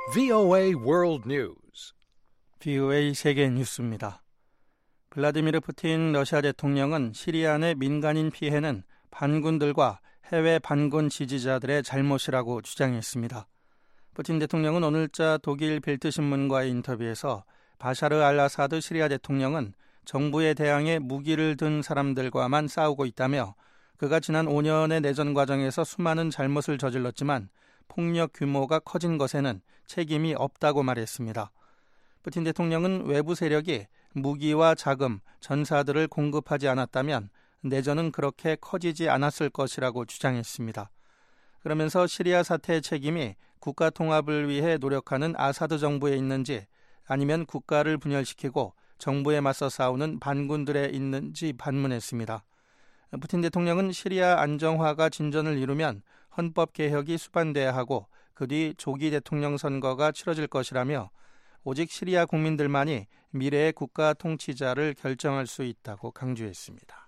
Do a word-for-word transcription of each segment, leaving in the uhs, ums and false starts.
브이오에이 World News. 브이오에이 세계 뉴스입니다. 블라디미르 푸틴 러시아 대통령은 시리아 내 민간인 피해는 반군들과 해외 반군 지지자들의 잘못이라고 주장했습니다. 푸틴 대통령은 오늘자 독일 빌드신문과의 인터뷰에서 바샤르 알 아사드 시리아 대통령은 정부에 대항해 무기를 든 사람들과만 싸우고 있다며 그가 지난 오 년의 내전 과정에서 수많은 잘못을 저질렀지만 폭력 규모가 커진 것에는 책임이 없다고 말했습니다. 푸틴 대통령은 외부 세력이 무기와 자금, 전사들을 공급하지 않았다면 내전은 그렇게 커지지 않았을 것이라고 주장했습니다. 그러면서 시리아 사태의 책임이 국가 통합을 위해 노력하는 아사드 정부에 있는지 아니면 국가를 분열시키고 정부에 맞서 싸우는 반군들에 있는지 반문했습니다. 푸틴 대통령은 시리아 안정화가 진전을 이루면 헌법 개혁이 수반돼야 하고 그 뒤 조기 대통령 선거가 치러질 것이라며 오직 시리아 국민들만이 미래의 국가 통치자를 결정할 수 있다고 강조했습니다.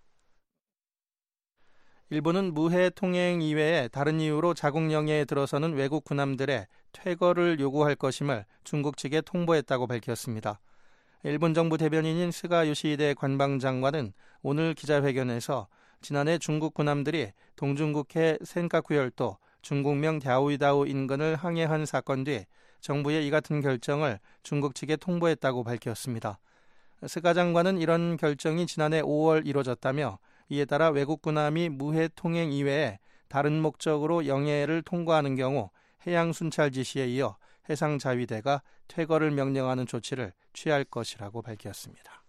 일본은 무해 통행 이외에 다른 이유로 자국 영해에 들어서는 외국 군함들의 퇴거를 요구할 것임을 중국 측에 통보했다고 밝혔습니다. 일본 정부 대변인인 스가 요시히데 관방장관은 오늘 기자회견에서 지난해 중국 군함들이 동중국해 센카쿠 열도 중국명 랴오이다오 인근을 항해한 사건 뒤 정부의 이 같은 결정을 중국 측에 통보했다고 밝혔습니다. 스가 장관은 이런 결정이 지난해 오월 이뤄졌다며 이에 따라 외국 군함이 무해 통행 이외에 다른 목적으로 영해를 통과하는 경우 해양 순찰 지시에 이어 해상자위대가 퇴거를 명령하는 조치를 취할 것이라고 밝혔습니다.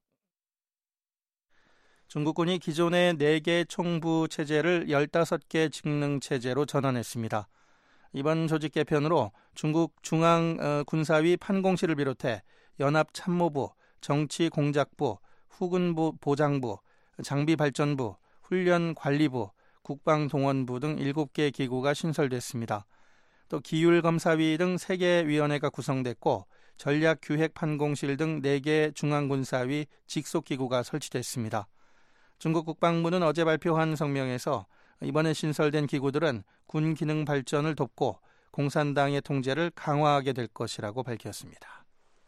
중국군이 기존의 네 개 총부 체제를 열다섯 개 직능 체제로 전환했습니다. 이번 조직 개편으로 중국 중앙군사위 판공실을 비롯해 연합참모부, 정치공작부, 후군부 보장부, 장비발전부, 훈련관리부, 국방동원부 등 일곱 개 기구가 신설됐습니다. 또 기율검사위 등 세 개 위원회가 구성됐고 전략기획판공실 등 네 개 중앙군사위 직속기구가 설치됐습니다. 중국 국방부는 어제 발표한 성명에서 이번에 신설된 기구들은 군 기능 발전을 돕고 공산당의 통제를 강화하게 될 것이라고 밝혔습니다.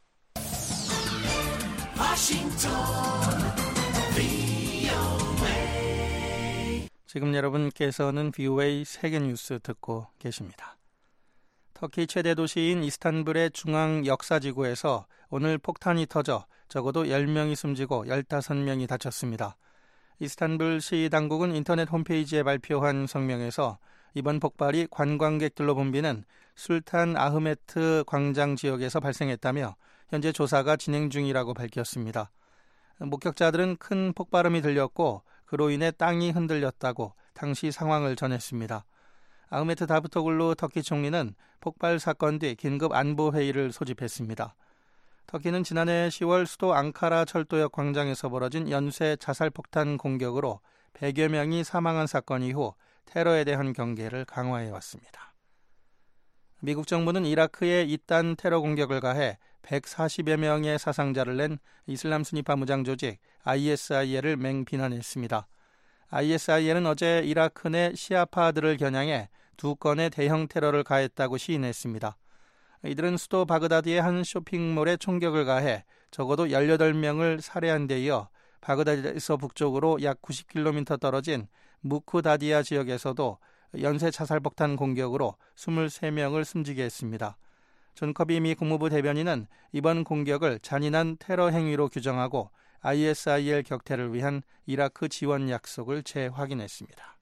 지금 여러분께서는 브이오에이 세계뉴스 듣고 계십니다. 터키 최대 도시인 이스탄불의 중앙 역사지구에서 오늘 폭탄이 터져 적어도 열 명이 숨지고 열다섯 명이 다쳤습니다. 이스탄불 시 당국은 인터넷 홈페이지에 발표한 성명에서 이번 폭발이 관광객들로 붐비는 술탄 아흐메트 광장 지역에서 발생했다며 현재 조사가 진행 중이라고 밝혔습니다. 목격자들은 큰 폭발음이 들렸고 그로 인해 땅이 흔들렸다고 당시 상황을 전했습니다. 아흐메트 다부토글루 터키 총리는 폭발 사건 뒤 긴급 안보회의를 소집했습니다. 터키는 지난해 시월 수도 앙카라 철도역 광장에서 벌어진 연쇄 자살폭탄 공격으로 백여 명이 사망한 사건 이후 테러에 대한 경계를 강화해왔습니다. 미국 정부는 이라크에 이단 테러 공격을 가해 백사십여 명의 사상자를 낸 이슬람 순위파 무장 조직 아이에스아이엘을 맹비난했습니다. 아이에스아이엘은 어제 이라크 내 시아파들을 겨냥해 두 건의 대형 테러를 가했다고 시인했습니다. 이들은 수도 바그다드의 한 쇼핑몰에 총격을 가해 적어도 열여덟 명을 살해한 데 이어 바그다드에서 북쪽으로 약 구십 킬로미터 떨어진 무쿠다디아 지역에서도 연쇄 자살폭탄 공격으로 이십삼 명을 숨지게 했습니다. 존 커비 미 국무부 대변인은 이번 공격을 잔인한 테러 행위로 규정하고 아이에스아이엘 격퇴를 위한 이라크 지원 약속을 재확인했습니다.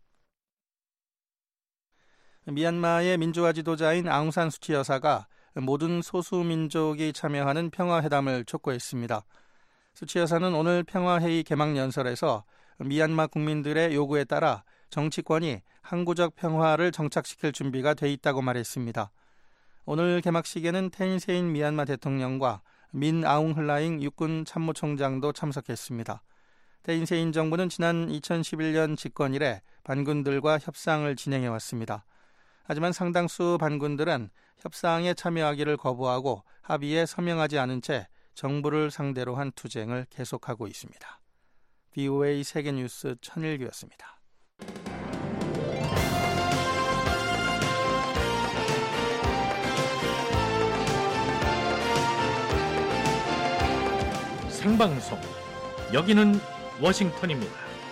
미얀마의 민주화 지도자인 아웅산 수치 여사가 모든 소수민족이 참여하는 평화회담을 촉구했습니다. 수치 여사는 오늘 평화회의 개막 연설에서 미얀마 국민들의 요구에 따라 정치권이 항구적 평화를 정착시킬 준비가 돼 있다고 말했습니다. 오늘 개막식에는 텐세인 미얀마 대통령과 민 아웅 흘라잉 육군 참모총장도 참석했습니다. 텐세인 정부는 지난 이천십일 년 집권 이래 반군들과 협상을 진행해왔습니다. 하지만 상당수 반군들은 협상에 참여하기를 거부하고 합의에 서명하지 않은 채 정부를 상대로 한 투쟁을 계속하고 있습니다. 브이오에이 세계뉴스 천일규였습니다. 생방송 여기는 워싱턴입니다.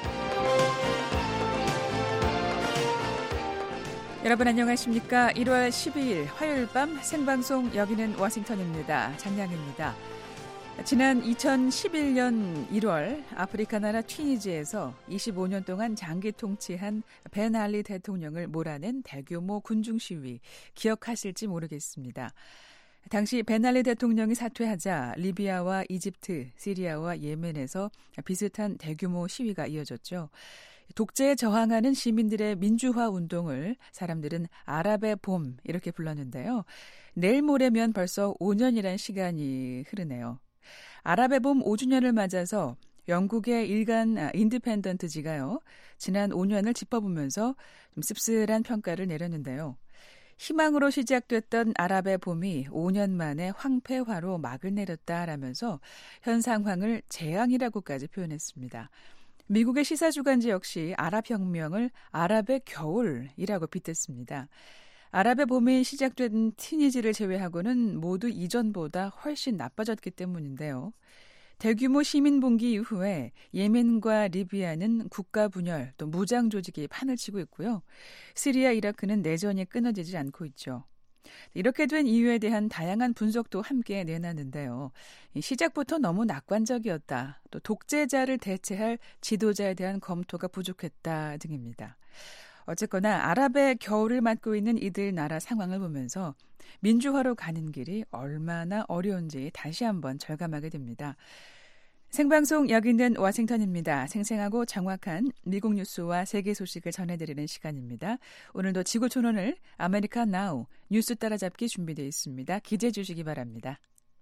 여러분 안녕하십니까? 일월 십이일 화요일 밤 생방송 여기는 워싱턴입니다. 장량입니다. 지난 이천십일년 일월 아프리카 나라 튀니지에서 이십오년 동안 장기 통치한 벤 알리 대통령을 몰아낸 대규모 군중 시위 기억하실지 모르겠습니다. 당시 벤 알리 대통령이 사퇴하자 리비아와 이집트, 시리아와 예멘에서 비슷한 대규모 시위가 이어졌죠. 독재에 저항하는 시민들의 민주화 운동을 사람들은 아랍의 봄 이렇게 불렀는데요. 내일 모레면 벌써 오년이란 시간이 흐르네요. 아랍의 봄 오주년을 맞아서 영국의 일간 인디펜던트지가요. 지난 오년을 짚어보면서 좀 씁쓸한 평가를 내렸는데요. 희망으로 시작됐던 아랍의 봄이 오년 만에 황폐화로 막을 내렸다라면서 현 상황을 재앙이라고까지 표현했습니다. 미국의 시사주간지 역시 아랍혁명을 아랍의 겨울이라고 빗댔습니다. 아랍의 봄이 시작된 튀니지를 제외하고는 모두 이전보다 훨씬 나빠졌기 때문인데요. 대규모 시민봉기 이후에 예멘과 리비아는 국가 분열 또 무장 조직이 판을 치고 있고요. 시리아, 이라크는 내전이 끊어지지 않고 있죠. 이렇게 된 이유에 대한 다양한 분석도 함께 내놨는데요. 시작부터 너무 낙관적이었다. 또 독재자를 대체할 지도자에 대한 검토가 부족했다 등입니다. 어쨌거나 아랍의 겨울을 맞고 있는 이들 나라 상황을 보면서 민주화로 가는 길이 얼마나 어려운지 다시 한번 절감하게 됩니다. 생방송 여기는 워싱턴입니다. 생생하고 정확한 미국 뉴스와 세계 소식을 전해드리는 시간입니다. 오늘도 지구촌원을 아메리카 나우 뉴스 따라잡기 준비되어 있습니다. 기대해 주시기 바랍니다.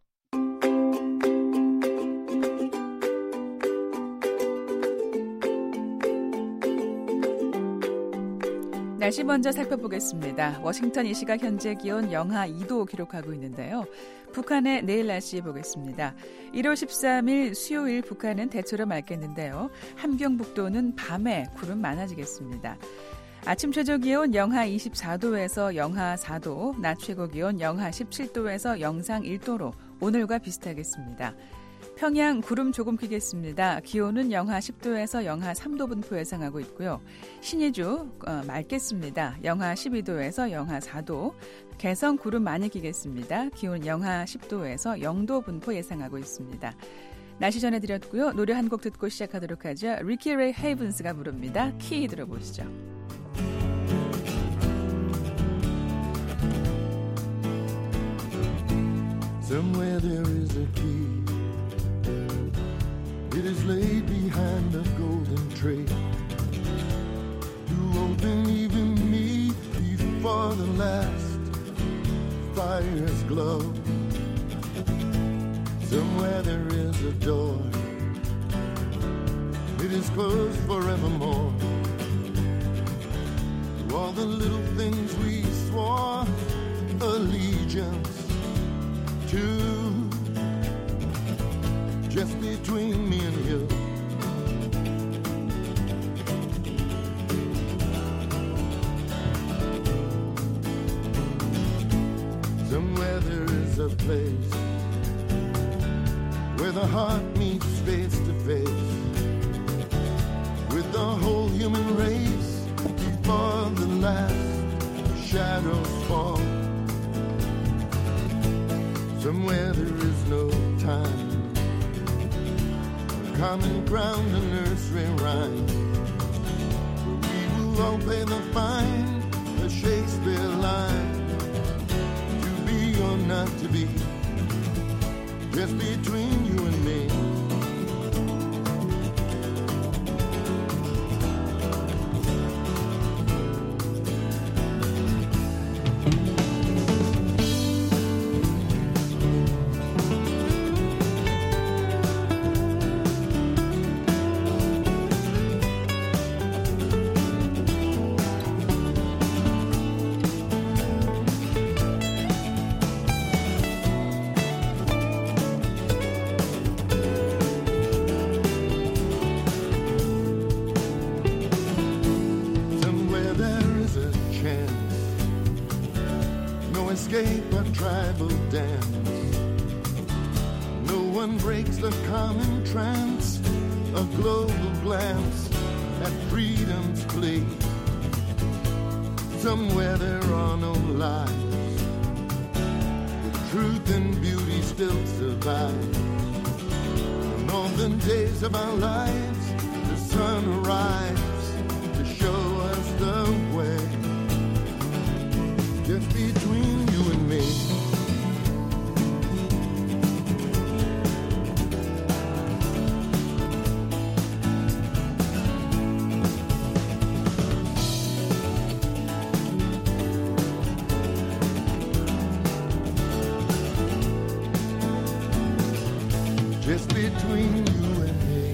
날씨 먼저 살펴보겠습니다. 워싱턴 이 시각 현재 기온 영하 이도 기록하고 있는데요. 북한의 내일 날씨 보겠습니다. 일월 십삼일 수요일 북한은 대체로 맑겠는데요. 함경북도는 밤에 구름 많아지겠습니다. 아침 최저 기온 영하 이십사도에서 영하 사도, 낮 최고 기온 영하 십칠도에서 영상 일도로 오늘과 비슷하겠습니다. 평양 구름 조금 끼겠습니다. 기온은 영하 십도에서 영하 삼도 분포 예상하고 있고요. 신의주 어, 맑겠습니다. 영하 십이도에서 영하 사도. 개성 구름 많이 끼겠습니다. 기온 영하 십도에서 영도 분포 예상하고 있습니다. 날씨 전해드렸고요. 노래 한 곡 듣고 시작하도록 하죠. 리키 레이 헤이븐스가 부릅니다. 키 들어보시죠. Somewhere there is a key. It is laid behind a golden tray to open even me before the last fire's glow. Somewhere there is a door. It is closed forevermore. To all the little things we swore allegiance to. Just between me and you. Somewhere there is a place where the heart meets face to face with the whole human race before the last shadows fall. Somewhere there is no time, common ground, a nursery rhyme, where we will all pay the fine, a Shakespeare line, to be or not to be, just between you and me. escape a tribal dance. No one breaks the common trance, a global glance at freedom's play. Somewhere there are no lies, the truth and beauty still survive. And on the days of our lives, the sun arrives to show us the way. Just between you and me. Just between you and me.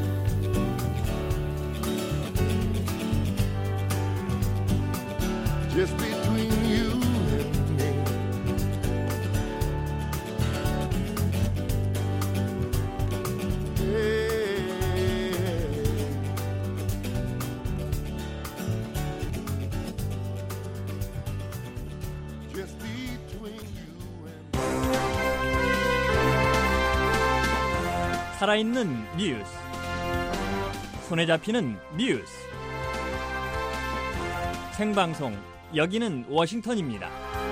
Just between you and me. Hey. Just between you and me. 살아있는 뉴스, 손에 잡히는 뉴스, 생방송 여기는 워싱턴입니다.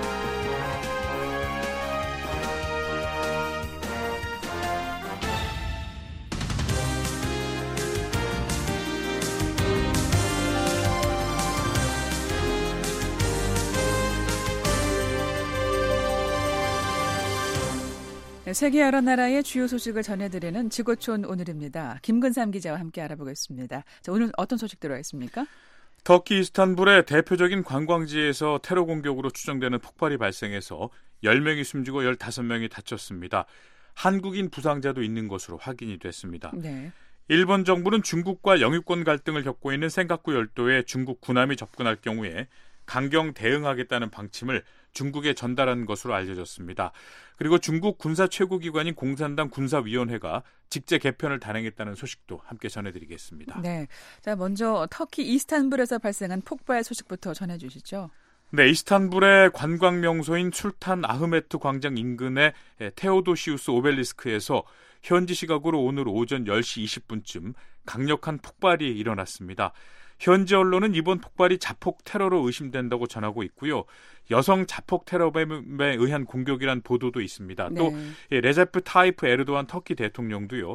세계 여러 나라의 주요 소식을 전해드리는 지구촌 오늘입니다. 김근삼 기자와 함께 알아보겠습니다. 자, 오늘 어떤 소식 들어와 있습니까? 터키 이스탄불의 대표적인 관광지에서 테러 공격으로 추정되는 폭발이 발생해서 열 명이 숨지고 열다섯 명이 다쳤습니다. 한국인 부상자도 있는 것으로 확인이 됐습니다. 네. 일본 정부는 중국과 영유권 갈등을 겪고 있는 센카쿠 열도에 중국 군함이 접근할 경우에 강경 대응하겠다는 방침을 중국에 전달한 것으로 알려졌습니다. 그리고 중국 군사 최고기관인 공산당 군사위원회가 직제 개편을 단행했다는 소식도 함께 전해드리겠습니다. 네, 자 먼저 터키 이스탄불에서 발생한 폭발 소식부터 전해주시죠. 네, 이스탄불의 관광 명소인 술탄 아흐메트 광장 인근의 테오도시우스 오벨리스크에서 현지 시각으로 오늘 오전 열 시 이십 분쯤 강력한 폭발이 일어났습니다. 현지 언론은 이번 폭발이 자폭 테러로 의심된다고 전하고 있고요. 여성 자폭 테러범에 의한 공격이란 보도도 있습니다. 네. 또 레제프 타이프 에르도안 터키 대통령도요.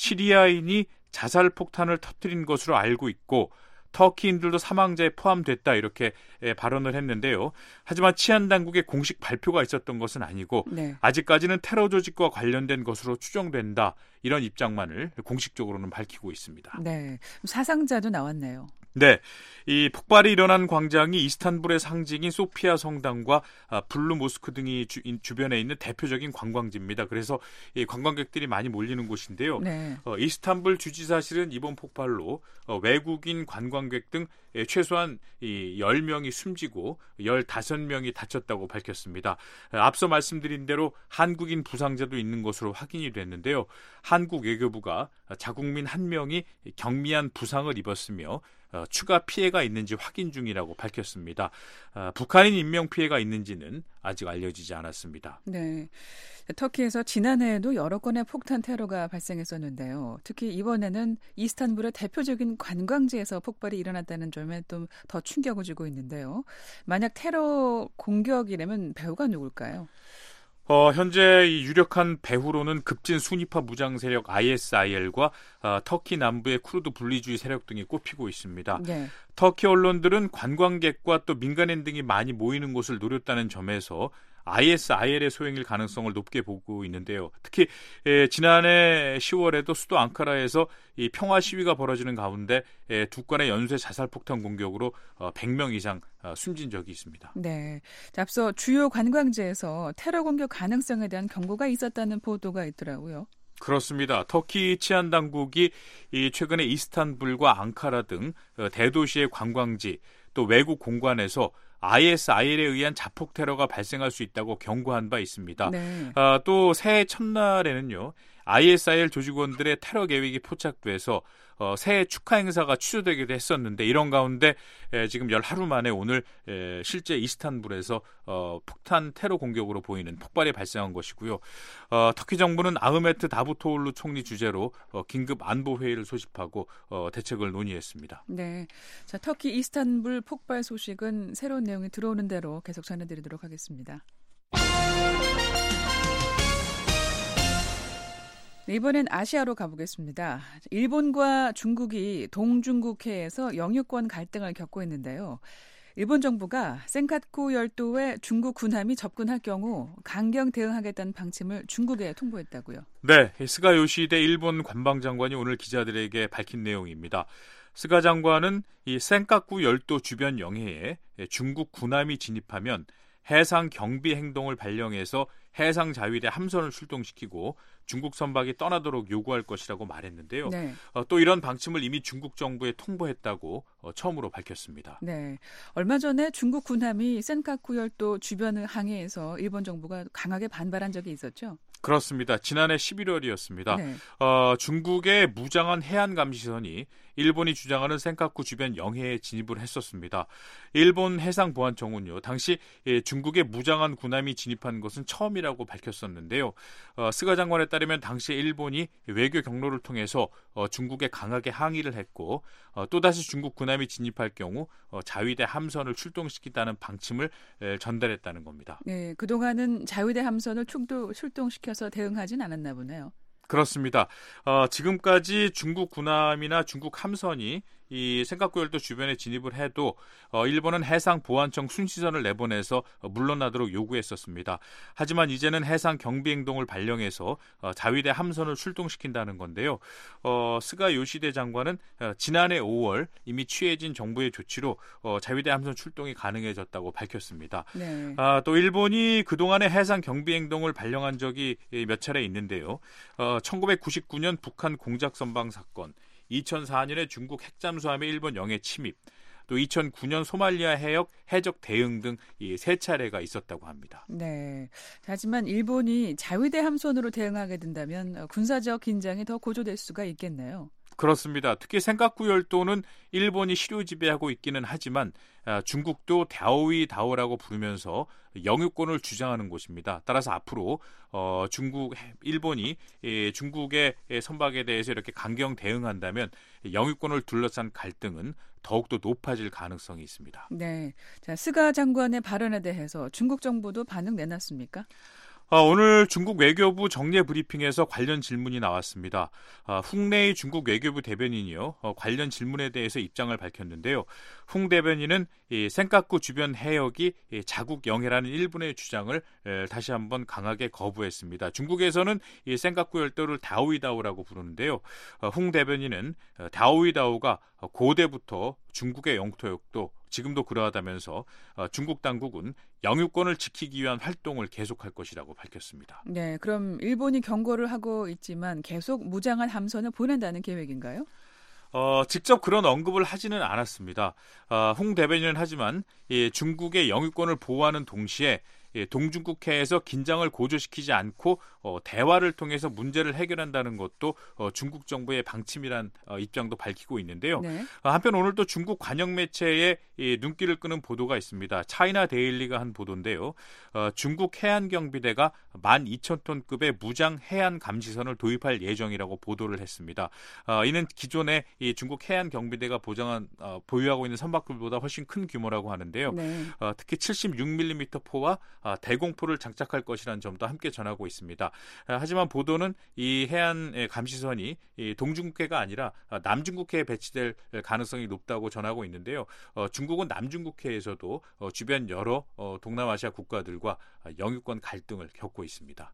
시리아인이 자살 폭탄을 터뜨린 것으로 알고 있고 터키인들도 사망자에 포함됐다 이렇게 발언을 했는데요. 하지만 치안 당국의 공식 발표가 있었던 것은 아니고 네. 아직까지는 테러 조직과 관련된 것으로 추정된다. 이런 입장만을 공식적으로는 밝히고 있습니다. 네, 사상자도 나왔네요. 네, 이 폭발이 일어난 광장이 이스탄불의 상징인 소피아 성당과 블루 모스크 등이 주, 주변에 있는 대표적인 관광지입니다. 그래서 이 관광객들이 많이 몰리는 곳인데요. 네. 어, 이스탄불 주지사실은 이번 폭발로 어, 외국인 관광객 등 예, 최소한 이 열 명이 숨지고 열다섯 명이 다쳤다고 밝혔습니다. 앞서 말씀드린 대로 한국인 부상자도 있는 것으로 확인이 됐는데요. 한국 외교부가 자국민 한 명이 경미한 부상을 입었으며 어, 추가 피해가 있는지 확인 중이라고 밝혔습니다. 어, 북한인 인명피해가 있는지는 아직 알려지지 않았습니다. 네, 터키에서 지난해에도 여러 건의 폭탄 테러가 발생했었는데요. 특히 이번에는 이스탄불의 대표적인 관광지에서 폭발이 일어났다는 점에 또 더 충격을 주고 있는데요. 만약 테러 공격이라면 배후가 누굴까요? 어, 현재 이 유력한 배후로는 급진 순위파 무장 세력 아이에스아이엘과 어, 터키 남부의 쿠르드 분리주의 세력 등이 꼽히고 있습니다. 네. 터키 언론들은 관광객과 또 민간인 등이 많이 모이는 곳을 노렸다는 점에서 아이에스아이엘의 소행일 가능성을 높게 보고 있는데요. 특히 에, 지난해 시월에도 수도 앙카라에서 이 평화 시위가 벌어지는 가운데 에, 두 건의 연쇄 자살폭탄 공격으로 어, 백 명 이상 어, 숨진 적이 있습니다. 네, 자, 앞서 주요 관광지에서 테러 공격 가능성에 대한 경고가 있었다는 보도가 있더라고요. 그렇습니다. 터키 치안 당국이 이 최근에 이스탄불과 앙카라 등 대도시의 관광지 또 외국 공관에서 아이에스아이엘에 의한 자폭 테러가 발생할 수 있다고 경고한 바 있습니다. 네. 아, 또 새해 첫날에는요. 아이에스아이엘 조직원들의 테러 계획이 포착돼서 어, 새해 축하 행사가 취소되기도 했었는데 이런 가운데 에, 지금 열 하루 만에 오늘 에, 실제 이스탄불에서 어, 폭탄 테러 공격으로 보이는 폭발이 발생한 것이고요. 어, 터키 정부는 아흐메트 다부토올루 총리 주재로 어, 긴급 안보 회의를 소집하고 어, 대책을 논의했습니다. 네, 자 터키 이스탄불 폭발 소식은 새로운 내용이 들어오는 대로 계속 전해드리도록 하겠습니다. 이번엔 아시아로 가보겠습니다. 일본과 중국이 동중국해에서 영유권 갈등을 겪고 있는데요. 일본 정부가 센카쿠 열도에 중국 군함이 접근할 경우 강경 대응하겠다는 방침을 중국에 통보했다고요. 네, 스가 요시히데 일본 관방장관이 오늘 기자들에게 밝힌 내용입니다. 스가 장관은 이 센카쿠 열도 주변 영해에 중국 군함이 진입하면 해상 경비 행동을 발령해서 해상 자위대 함선을 출동시키고 중국 선박이 떠나도록 요구할 것이라고 말했는데요. 네. 어, 또 이런 방침을 이미 중국 정부에 통보했다고 어, 처음으로 밝혔습니다. 네, 얼마 전에 중국 군함이 센카쿠 열도 주변을 항해해서 일본 정부가 강하게 반발한 적이 있었죠. 그렇습니다. 지난해 십일월이었습니다. 네. 어, 중국의 무장한 해안 감시선이 일본이 주장하는 센카쿠 주변 영해에 진입을 했었습니다. 일본 해상보안청은요, 당시 예, 중국의 무장한 군함이 진입한 것은 처음이라고 밝혔었는데요. 어, 스가 장관에 따르면 당시 일본이 외교 경로를 통해서 어, 중국에 강하게 항의를 했고 어, 또다시 중국 군함이 진입할 경우 어, 자위대 함선을 출동시킨다는 방침을 에, 전달했다는 겁니다. 네, 그동안은 자위대 함선을 출동, 출동시켜서 대응하진 않았나 보네요. 그렇습니다. 어, 지금까지 중국 군함이나 중국 함선이 이 센카쿠 열도 주변에 진입을 해도 어, 일본은 해상보안청 순시선을 내보내서 어, 물러나도록 요구했었습니다. 하지만 이제는 해상 경비 행동을 발령해서 어, 자위대 함선을 출동시킨다는 건데요. 어, 스가 요시히데 장관은 어, 지난해 오월 이미 취해진 정부의 조치로 어, 자위대 함선 출동이 가능해졌다고 밝혔습니다. 네. 아, 또 일본이 그동안에 해상 경비 행동을 발령한 적이 몇 차례 있는데요. 어, 천구백구십구 년 북한 공작 선방 사건, 이천사 년에 중국 핵잠수함의 일본 영해 침입, 또 이천구 년 소말리아 해역 해적 대응 등 이 세 차례가 있었다고 합니다. 네. 하지만 일본이 자위대 함선으로 대응하게 된다면 군사적 긴장이 더 고조될 수가 있겠네요. 그렇습니다. 특히 센카쿠 열도는 일본이 시료 지배하고 있기는 하지만 중국도 다오이다오라고 부르면서 영유권을 주장하는 곳입니다. 따라서 앞으로 어, 중국, 일본이 예, 중국의 선박에 대해서 이렇게 강경 대응한다면 영유권을 둘러싼 갈등은 더욱더 높아질 가능성이 있습니다. 네, 자 스가 장관의 발언에 대해서 중국 정부도 반응 내놨습니까? 아, 오늘 중국 외교부 정례 브리핑에서 관련 질문이 나왔습니다. 아, 홍래의 중국 외교부 대변인이요, 어, 관련 질문에 대해서 입장을 밝혔는데요. 홍 대변인은 이 센카쿠 주변 해역이 이 자국 영해라는 일본의 주장을 에, 다시 한번 강하게 거부했습니다. 중국에서는 이 센카쿠 열도를 다오이다오라고 부르는데요. 어, 홍 대변인은 어, 다오이다오가 고대부터 중국의 영토였고 지금도 그러하다면서 어, 중국 당국은 영유권을 지키기 위한 활동을 계속할 것이라고 밝혔습니다. 네, 그럼 일본이 경고를 하고 있지만 계속 무장한 함선을 보낸다는 계획인가요? 어, 직접 그런 언급을 하지는 않았습니다. 어, 홍 대변인은 하지만 예, 중국의 영유권을 보호하는 동시에 예, 동중국해에서 긴장을 고조시키지 않고 어, 대화를 통해서 문제를 해결한다는 것도 어, 중국 정부의 방침이란 어, 입장도 밝히고 있는데요. 네. 어, 한편 오늘 또 중국 관영 매체에 예, 눈길을 끄는 보도가 있습니다. 차이나 데일리가 한 보도인데요. 어, 중국 해안경비대가 만 이천 톤급의 무장 해안 감시선을 도입할 예정이라고 보도를 했습니다. 어, 이는 기존에 이 중국 해안경비대가 보장한 어, 보유하고 있는 선박들보다 훨씬 큰 규모라고 하는데요. 네. 어, 특히 칠십육 밀리미터 포와 아, 대공포를 장착할 것이라는 점도 함께 전하고 있습니다. 아, 하지만 보도는 이 해안 감시선이 이 동중국해가 아니라 아, 남중국해에 배치될 가능성이 높다고 전하고 있는데요. 어, 중국은 남중국해에서도 어, 주변 여러 어, 동남아시아 국가들과 아, 영유권 갈등을 겪고 있습니다.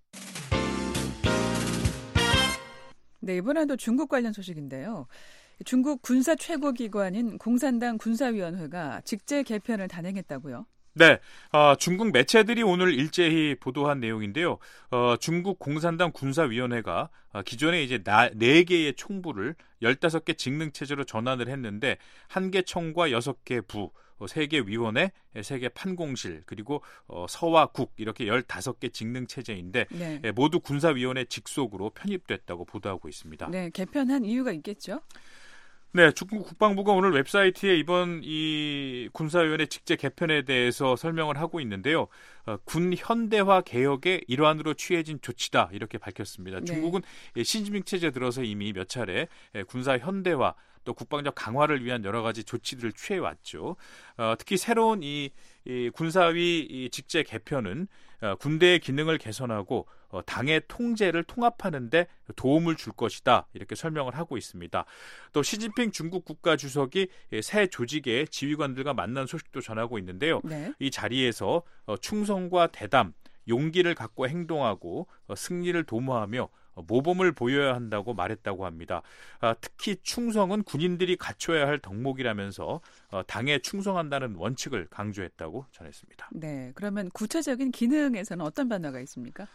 네, 이번에도 중국 관련 소식인데요. 중국 군사 최고기관인 공산당 군사위원회가 직제 개편을 단행했다고요? 네, 어, 중국 매체들이 오늘 일제히 보도한 내용인데요. 어, 중국 공산당 군사위원회가 어, 기존에 이제 나, 네 개의 총부를 열다섯 개 직능체제로 전환을 했는데 한 개 청과 여섯 개 부, 세 개 위원회, 세 개 판공실, 그리고 어, 서와 국 이렇게 열다섯 개 직능체제인데 네. 예, 모두 군사위원회 직속으로 편입됐다고 보도하고 있습니다. 네, 개편한 이유가 있겠죠? 네, 중국 국방부가 오늘 웹사이트에 이번 이 군사위원회 직제 개편에 대해서 설명을 하고 있는데요. 어, 군 현대화 개혁의 일환으로 취해진 조치다 이렇게 밝혔습니다. 네. 중국은 시진핑 체제 들어서 이미 몇 차례 군사 현대화 또 국방적 강화를 위한 여러 가지 조치들을 취해왔죠. 어, 특히 새로운 이, 이 군사위 이 직제 개편은 어, 군대의 기능을 개선하고 어, 당의 통제를 통합하는 데 도움을 줄 것이다 이렇게 설명을 하고 있습니다. 또 시진핑 중국 국가주석이 새 조직의 지휘관들과 만난 소식도 전하고 있는데요. 네. 이 자리에서 어, 충성과 대담, 용기를 갖고 행동하고 어, 승리를 도모하며 모범을 보여야 한다고 말했다고 합니다. 아, 특히 충성은 군인들이 갖춰야 할 덕목이라면서 어, 당에 충성한다는 원칙을 강조했다고 전했습니다. 네, 그러면 구체적인 기능에서는 어떤 변화가 있습니까?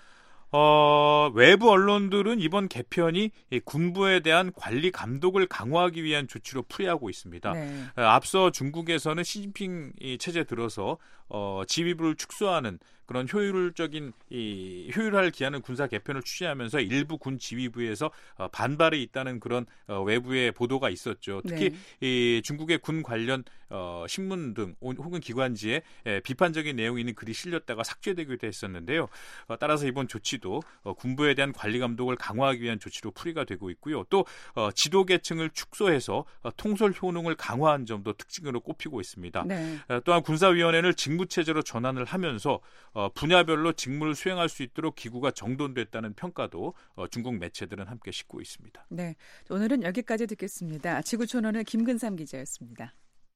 어, 외부 언론들은 이번 개편이 이 군부에 대한 관리 감독을 강화하기 위한 조치로 풀이하고 있습니다. 네. 어, 앞서 중국에서는 시진핑 이 체제 들어서 어, 지휘부를 축소하는 그런 효율적인 이 효율화를 기하는 군사 개편을 취하면서 일부 군 지휘부에서 어, 반발이 있다는 그런 어, 외부의 보도가 있었죠. 특히 네. 이 중국의 군 관련 어, 신문 등 혹은 기관지에 에, 비판적인 내용이 있는 글이 실렸다가 삭제되기도 했었는데요. 어, 따라서 이번 조치도 어, 군부에 대한 관리 감독을 강화하기 위한 조치로 풀이가 되고 있고요. 또 어, 지도 계층을 축소해서 어, 통솔 효능을 강화한 점도 특징으로 꼽히고 있습니다. 네. 어, 또한 군사위원회를 직무체제로 전환을 하면서 어, 분야별로 직무를 수행할 수 있도록 기구가 정돈됐다는 평가도 어, 중국 매체들은 함께 싣고 있습니다. 네, 오늘은 여기까지 듣겠습니다. 지구촌원의 김근삼 기자였습니다.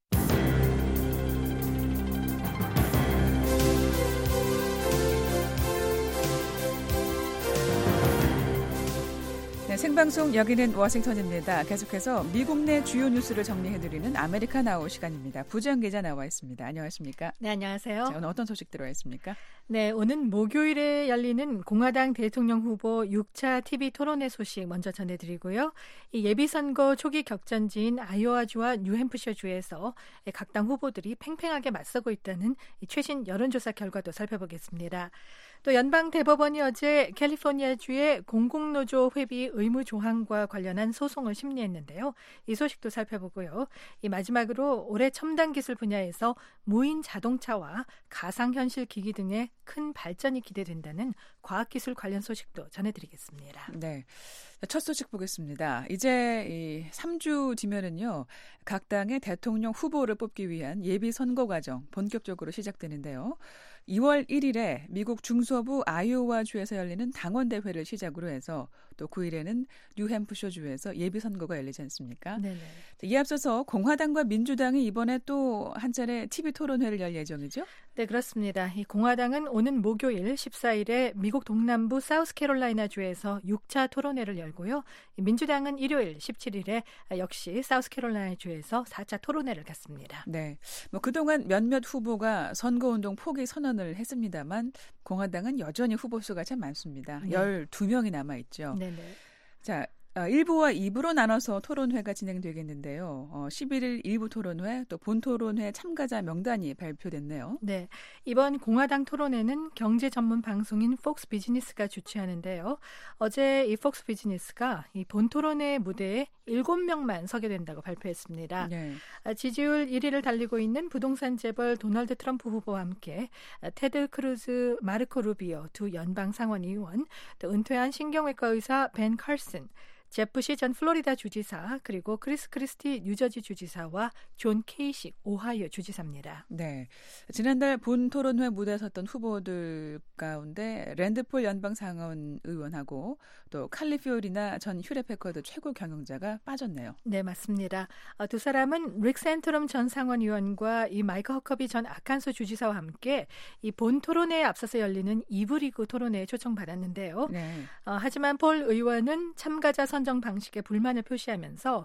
네, 생방송 여기는 워싱턴입니다. 계속해서 미국 내 주요 뉴스를 정리해드리는 아메리카나우 시간입니다. 부정 기자 나와 있습니다. 안녕하십니까? 네, 안녕하세요. 자, 오늘 어떤 소식 들어와 있습니까? 네, 오늘 목요일에 열리는 공화당 대통령 후보 육 차 티비 토론회 소식 먼저 전해드리고요. 이 예비선거 초기 격전지인 아이오와주와 뉴햄프셔주에서 각 당 후보들이 팽팽하게 맞서고 있다는 이 최신 여론조사 결과도 살펴보겠습니다. 또 연방대법원이 어제 캘리포니아주의 공공노조 회비 의무 조항과 관련한 소송을 심리했는데요. 이 소식도 살펴보고요. 이 마지막으로 올해 첨단 기술 분야에서 무인 자동차와 가상현실 기기 등의 큰 발전이 기대된다는 과학기술 관련 소식도 전해드리겠습니다. 네, 첫 소식 보겠습니다. 이제 이 삼 주 뒤면은요, 각 당의 대통령 후보를 뽑기 위한 예비 선거 과정 본격적으로 시작되는데요. 이월 일일에 미국 중서부 아이오와주에서 열리는 당원대회를 시작으로 해서 또 구일에는 뉴햄프셔주에서 예비선거가 열리지 않습니까? 네네. 이에 앞서서 공화당과 민주당이 이번에 또 한 차례 티비 토론회를 열 예정이죠? 네, 그렇습니다. 이 공화당은 오는 목요일 십사일에 미국 동남부 사우스캐롤라이나주에서 육 차 토론회를 열고요. 민주당은 일요일 십칠일에 역시 사우스캐롤라이나주에서 사 차 토론회를 갖습니다. 네, 뭐 그동안 몇몇 후보가 선거운동 포기 선언을 했습니다만 공화당은 여전히 후보 수가 참 많습니다. 네. 열두 명이 남아있죠. 네네. 자, 일 부와 이 부로 나눠서 토론회가 진행되겠는데요. 어, 십일일 일 부 토론회, 또 본 토론회 참가자 명단이 발표됐네요. 네, 이번 공화당 토론회는 경제 전문 방송인 폭스 비즈니스가 주최하는데요. 어제 이 폭스 비즈니스가 이 본 토론회 무대에 일곱 명만 서게 된다고 발표했습니다. 네. 지지율 일 위를 달리고 있는 부동산 재벌 도널드 트럼프 후보와 함께 테드 크루즈, 마르코 루비오 두 연방 상원 의원, 또 은퇴한 신경외과 의사 벤 칼슨, 제프시 전 플로리다 주지사, 그리고 크리스 크리스티 뉴저지 주지사와 존 케이식 오하이오 주지사입니다. 네, 지난달 본 토론회 무대에 섰던 후보들 가운데 랜드폴 연방 상원 의원하고 또 칼리 피오리나 전 휴레패커드 최고 경영자가 빠졌네요. 네, 맞습니다. 어, 두 사람은 릭 센트럼 전 상원 의원과 이 마이크 허커비 전 아칸소 주지사와 함께 이 본 토론회에 앞서서 열리는 이 부 리그 토론회에 초청받았는데요. 네. 어, 하지만 폴 의원은 참가자 선정 방식에 불만을 표시하면서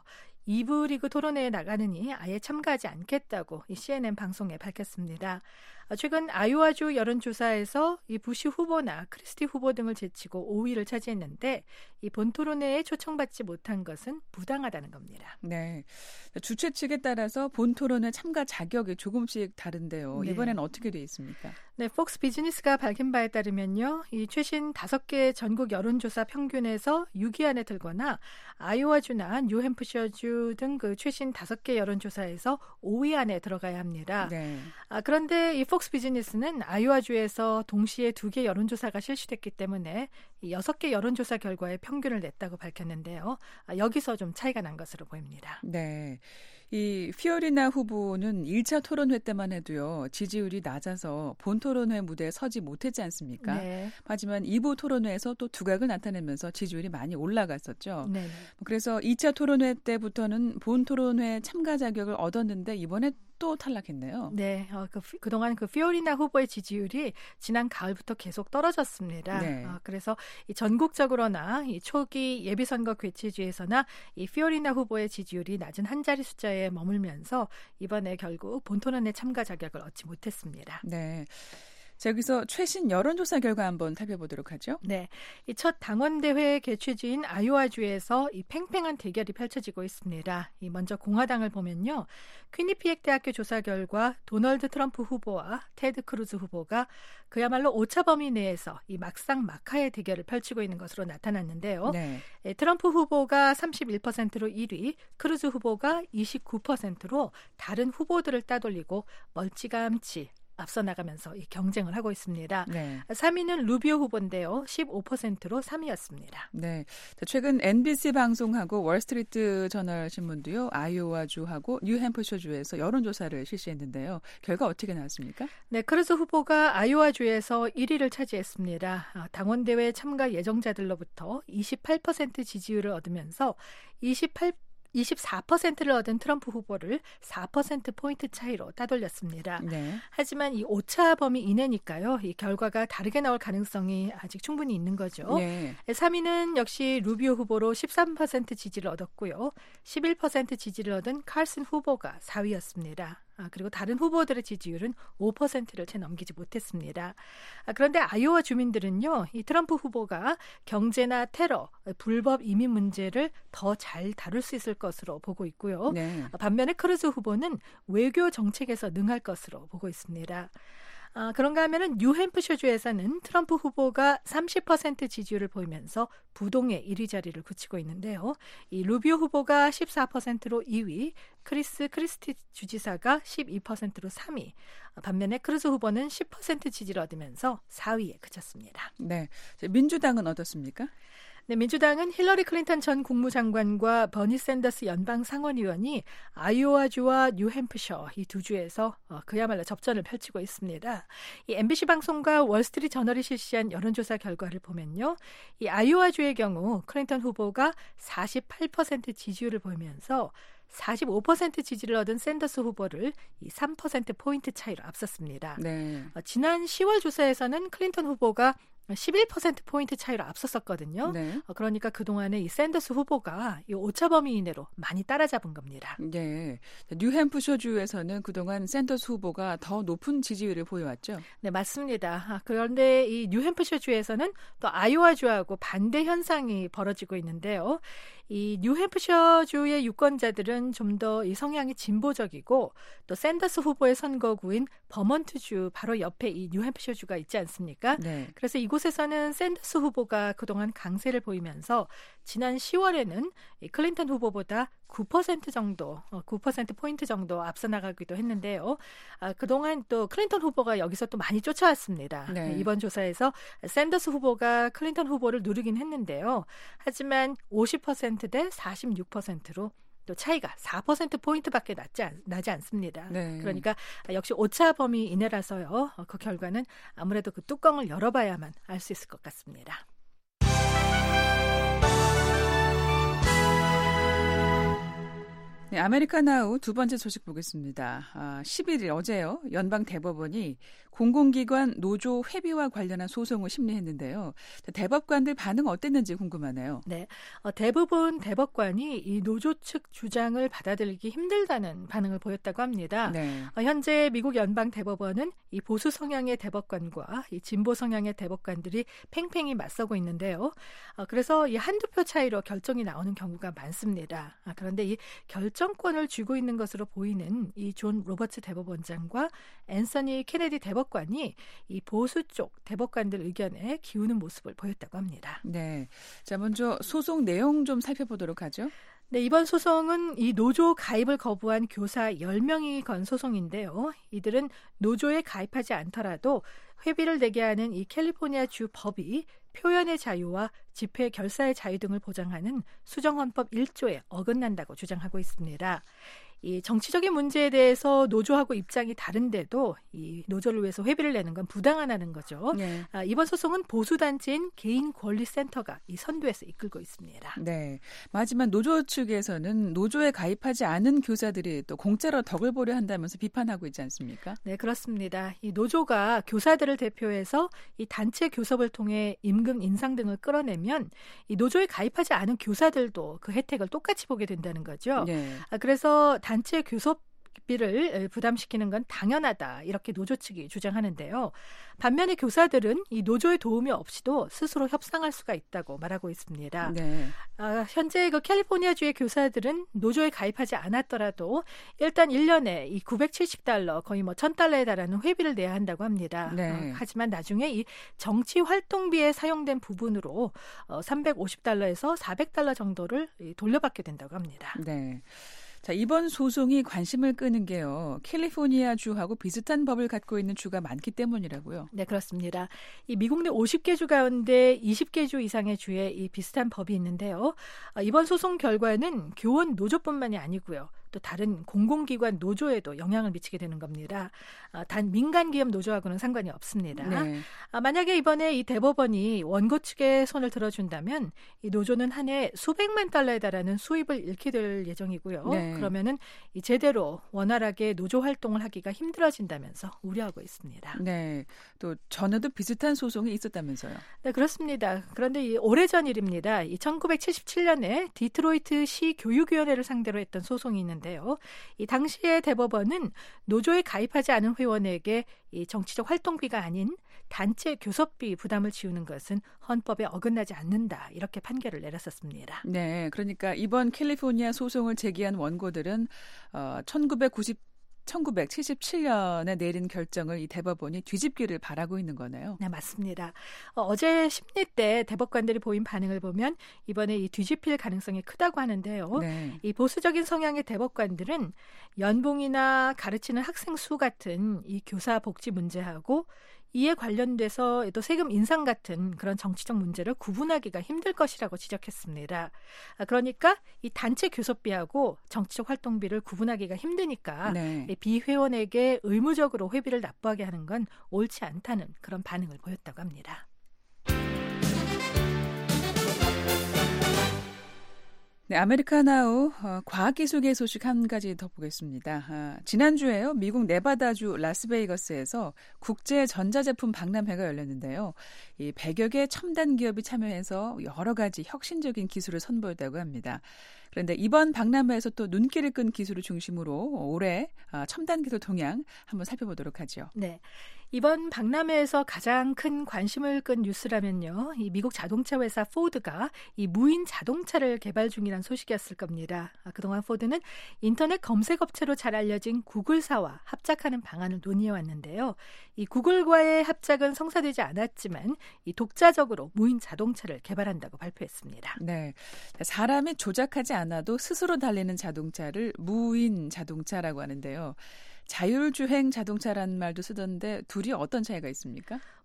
이 부 리그 토론회에 나가느니 아예 참가하지 않겠다고 이 씨엔엔 방송에 밝혔습니다. 최근 아이오와주 여론조사에서 이 부시 후보나 크리스티 후보 등을 제치고 오 위를 차지했는데 이 본토론회에 초청받지 못한 것은 부당하다는 겁니다. 네, 주최 측에 따라서 본토론회 참가 자격이 조금씩 다른데요. 네. 이번에는 어떻게 돼 있습니까? 네, 폭스 비즈니스가 밝힌 바에 따르면요, 이 최신 다섯 개 전국 여론조사 평균에서 육 위 안에 들거나 아이오와주나 뉴햄프셔주 등 그 최신 다섯 개 여론조사에서 오 위 안에 들어가야 합니다. 네. 아, 그런데 이 폭스 비즈니스는 아이오와주에서 동시에 두 개 여론조사가 실시됐기 때문에 이 여섯 개 여론조사 결과의 평균을 냈다고 밝혔는데요. 아, 여기서 좀 차이가 난 것으로 보입니다. 네. 이 피오리나 후보는 일 차 토론회 때만 해도요, 지지율이 낮아서 본 토론회 무대에 서지 못했지 않습니까? 네. 하지만 이 부 토론회에서 또 두각을 나타내면서 지지율이 많이 올라갔었죠. 네. 그래서 이 차 토론회 때부터는 본 토론회 참가 자격을 얻었는데 이번에 또 탈락했네요. 네, 어, 그, 그동안 그 피오리나 후보의 지지율이 지난 가을부터 계속 떨어졌습니다. 네. 어, 그래서 이 전국적으로나 이 초기 예비선거 괴치주에서나 이 피오리나 후보의 지지율이 낮은 한 자리 숫자에 머물면서 이번에 결국 본토론회 참가 자격을 얻지 못했습니다. 네. 자, 여기서 최신 여론조사 결과 한번 살펴보도록 하죠. 네, 이 첫 당원대회 개최지인 아이오와주에서 이 팽팽한 대결이 펼쳐지고 있습니다. 이 먼저 공화당을 보면요, 퀴니피액 대학교 조사 결과 도널드 트럼프 후보와 테드 크루즈 후보가 그야말로 오차 범위 내에서 이 막상 막하의 대결을 펼치고 있는 것으로 나타났는데요. 네. 예, 트럼프 후보가 삼십일 퍼센트로 일 위, 크루즈 후보가 이십구 퍼센트로 다른 후보들을 따돌리고 멀찌감치 앞서 나가면서 이 경쟁을 하고 있습니다. 네. 삼 위는 루비오 후보인데요. 십오 퍼센트로 삼 위였습니다. 네. 최근 엔비씨 방송하고 월스트리트 저널 신문도요, 아이오와주하고 뉴햄프셔주에서 여론조사를 실시했는데요. 결과 어떻게 나왔습니까? 네, 크루즈 후보가 아이오와주에서 일 위를 차지했습니다. 당원대회 참가 예정자들로부터 이십팔 퍼센트 지지율을 얻으면서 이십팔 이십사 퍼센트를 얻은 트럼프 후보를 사 퍼센트 포인트 차이로 따돌렸습니다. 네. 하지만 이 오차 범위 이내니까요, 이 결과가 다르게 나올 가능성이 아직 충분히 있는 거죠. 네. 삼 위는 역시 루비오 후보로 십삼 퍼센트 지지를 얻었고요. 십일 퍼센트 지지를 얻은 칼슨 후보가 사 위였습니다. 아, 그리고 다른 후보들의 지지율은 오 퍼센트를 채 넘기지 못했습니다. 아, 그런데 아이오와 주민들은요, 이 트럼프 후보가 경제나 테러, 불법 이민 문제를 더 잘 다룰 수 있을 것으로 보고 있고요. 네. 아, 반면에 크루즈 후보는 외교 정책에서 능할 것으로 보고 있습니다. 아, 그런가 하면은 뉴햄프셔주에서는 트럼프 후보가 삼십 퍼센트 지지율을 보이면서 부동의 일 위 자리를 굳히고 있는데요. 이 루비오 후보가 십사 퍼센트로 이 위, 크리스 크리스티 주지사가 십이 퍼센트로 삼 위, 반면에 크루즈 후보는 십 퍼센트 지지를 얻으면서 사 위에 그쳤습니다. 네. 민주당은 어떻습니까? 네, 민주당은 힐러리 클린턴 전 국무장관과 버니 샌더스 연방 상원의원이 아이오와주와 뉴햄프셔 이 두 주에서 어, 그야말로 접전을 펼치고 있습니다. 이 엠비씨 방송과 월스트리트 저널이 실시한 여론조사 결과를 보면요, 이 아이오와주의 경우 클린턴 후보가 사십팔 퍼센트 지지율을 보이면서 사십오 퍼센트 지지를 얻은 샌더스 후보를 이 삼 퍼센트 포인트 차이로 앞섰습니다. 네. 어, 지난 시월 조사에서는 클린턴 후보가 십일 퍼센트 포인트 차이로 앞섰었거든요. 네. 어, 그러니까 그동안에 이 샌더스 후보가 이 오차 범위 이내로 많이 따라잡은 겁니다. 네. 뉴햄프셔주에서는 그동안 샌더스 후보가 더 높은 지지율을 보여왔죠. 네, 맞습니다. 아, 그런데 이 뉴햄프셔주에서는 또 아이오와주하고 반대 현상이 벌어지고 있는데요. 이 뉴햄프셔주의 유권자들은 좀 더 이 성향이 진보적이고 또 샌더스 후보의 선거구인 버먼트주 바로 옆에 이 뉴햄프셔주가 있지 않습니까? 네. 그래서 이곳에서는 샌더스 후보가 그동안 강세를 보이면서 지난 시월에는 이 클린턴 후보보다 구 퍼센트 정도, 구 퍼센트 포인트 정도 앞서 나가기도 했는데요. 아, 그동안 또 클린턴 후보가 여기서 또 많이 쫓아왔습니다. 네. 이번 조사에서 샌더스 후보가 클린턴 후보를 누르긴 했는데요. 하지만 오십 퍼센트 대 사십육 퍼센트로 또 차이가 사 퍼센트 포인트밖에 나지, 않, 나지 않습니다. 네. 그러니까 역시 오차 범위 이내라서요. 그 결과는 아무래도 그 뚜껑을 열어봐야만 알 수 있을 것 같습니다. 네, 아메리카나우 두 번째 소식 보겠습니다. 아, 십일 일 어제요. 연방 대법원이 공공기관 노조 회비와 관련한 소송을 심리했는데요. 대법관들 반응 어땠는지 궁금하네요. 네, 어, 대부분 대법관이 이 노조 측 주장을 받아들이기 힘들다는 반응을 보였다고 합니다. 네. 어, 현재 미국 연방 대법원은 이 보수 성향의 대법관과 이 진보 성향의 대법관들이 팽팽히 맞서고 있는데요. 어, 그래서 이 한두 표 차이로 결정이 나오는 경우가 많습니다. 아, 그런데 이 결정권을 쥐고 있는 것으로 보이는 이 존 로버츠 대법원장과 앤서니 케네디 대법관이 이 보수 쪽 대법관들 의견에 기우는 모습을 보였다고 합니다. 네, 자 먼저 소송 내용 좀 살펴보도록 하죠. 네, 이번 소송은 이 노조 가입을 거부한 교사 열 명이 건 소송인데요. 이들은 노조에 가입하지 않더라도 회비를 내게 하는 이 캘리포니아주 법이 표현의 자유와 집회 결사의 자유 등을 보장하는 수정헌법 일 조에 어긋난다고 주장하고 있습니다. 이 정치적인 문제에 대해서 노조하고 입장이 다른데도 이 노조를 위해서 회비를 내는 건 부당하다는 거죠. 네. 아, 이번 소송은 보수단체인 개인권리센터가 이 선두에서 이끌고 있습니다. 네. 하지만 노조 측에서는 노조에 가입하지 않은 교사들이 또 공짜로 덕을 보려 한다면서 비판하고 있지 않습니까? 네, 그렇습니다. 이 노조가 교사들을 대표해서 이 단체 교섭을 통해 임금 인상 등을 끌어내면 이 노조에 가입하지 않은 교사들도 그 혜택을 똑같이 보게 된다는 거죠. 네. 아, 그래서 단체 교섭비를 부담시키는 건 당연하다 이렇게 노조 측이 주장하는데요. 반면에 교사들은 이 노조의 도움이 없이도 스스로 협상할 수가 있다고 말하고 있습니다. 네. 아, 현재 그 캘리포니아주의 교사들은 노조에 가입하지 않았더라도 일단 일 년에 이 구백칠십 달러 거의 뭐 천 달러에 달하는 회비를 내야 한다고 합니다. 네. 어, 하지만 나중에 이 정치 활동비에 사용된 부분으로 어, 삼백오십 달러에서 사백 달러 정도를 돌려받게 된다고 합니다. 네. 자, 이번 소송이 관심을 끄는 게요. 캘리포니아 주하고 비슷한 법을 갖고 있는 주가 많기 때문이라고요. 네, 그렇습니다. 이 미국 내 오십 개 주 가운데 이십 개 주 이상의 주에 이 비슷한 법이 있는데요. 이번 소송 결과는 교원 노조뿐만이 아니고요. 또 다른 공공기관 노조에도 영향을 미치게 되는 겁니다. 단 민간기업 노조하고는 상관이 없습니다. 네. 만약에 이번에 이 대법원이 원고 측에 손을 들어준다면 이 노조는 한 해 수백만 달러에 달하는 수입을 잃게 될 예정이고요. 네. 그러면은 이 제대로 원활하게 노조 활동을 하기가 힘들어진다면서 우려하고 있습니다. 네, 또 전에도 비슷한 소송이 있었다면서요. 네, 그렇습니다. 그런데 이 오래전 일입니다. 이 천구백칠십칠 년에 디트로이트 시 교육위원회를 상대로 했던 소송이 있는데요. 이 당시의 대법원은 노조에 가입하지 않은 회원에게 이 정치적 활동비가 아닌 단체 교섭비 부담을 지우는 것은 헌법에 어긋나지 않는다 이렇게 판결을 내렸었습니다. 네, 그러니까 이번 캘리포니아 소송을 제기한 원고들은 어, 천구백구십 천구백칠십칠 년에 내린 결정을 이 대법원이 뒤집기를 바라고 있는 거네요. 네, 맞습니다. 어, 어제 심리 때 대법관들이 보인 반응을 보면 이번에 이 뒤집힐 가능성이 크다고 하는데요. 네. 이 보수적인 성향의 대법관들은 연봉이나 가르치는 학생 수 같은 이 교사 복지 문제하고 이에 관련돼서 또 세금 인상 같은 그런 정치적 문제를 구분하기가 힘들 것이라고 지적했습니다. 그러니까 이 단체 교섭비하고 정치적 활동비를 구분하기가 힘드니까 네. 비회원에게 의무적으로 회비를 납부하게 하는 건 옳지 않다는 그런 반응을 보였다고 합니다. 네, 아메리카나우 어, 과학기술계 소식 한 가지 더 보겠습니다. 아, 지난주에요. 미국 네바다주 라스베이거스에서 국제 전자제품 박람회가 열렸는데요. 이 백여 개 첨단 기업이 참여해서 여러 가지 혁신적인 기술을 선보였다고 합니다. 그런데 이번 박람회에서 또 눈길을 끈 기술을 중심으로 올해 첨단 기술 동향 한번 살펴보도록 하죠. 네. 이번 박람회에서 가장 큰 관심을 끈 뉴스라면요. 이 미국 자동차 회사 포드가 이 무인 자동차를 개발 중이라는 소식이었을 겁니다. 아, 그동안 포드는 인터넷 검색 업체로 잘 알려진 구글사와 합작하는 방안을 논의해 왔는데요. 이 구글과의 합작은 성사되지 않았지만 이 독자적으로 무인 자동차를 개발한다고 발표했습니다. 네. 사람이 조작하지 않아도 스스로 달리는 자동차를 무인 자동차라고 하는데요. 자율주행 자동차라는 말도 쓰던데 둘이 어떤 차이가 있습니까?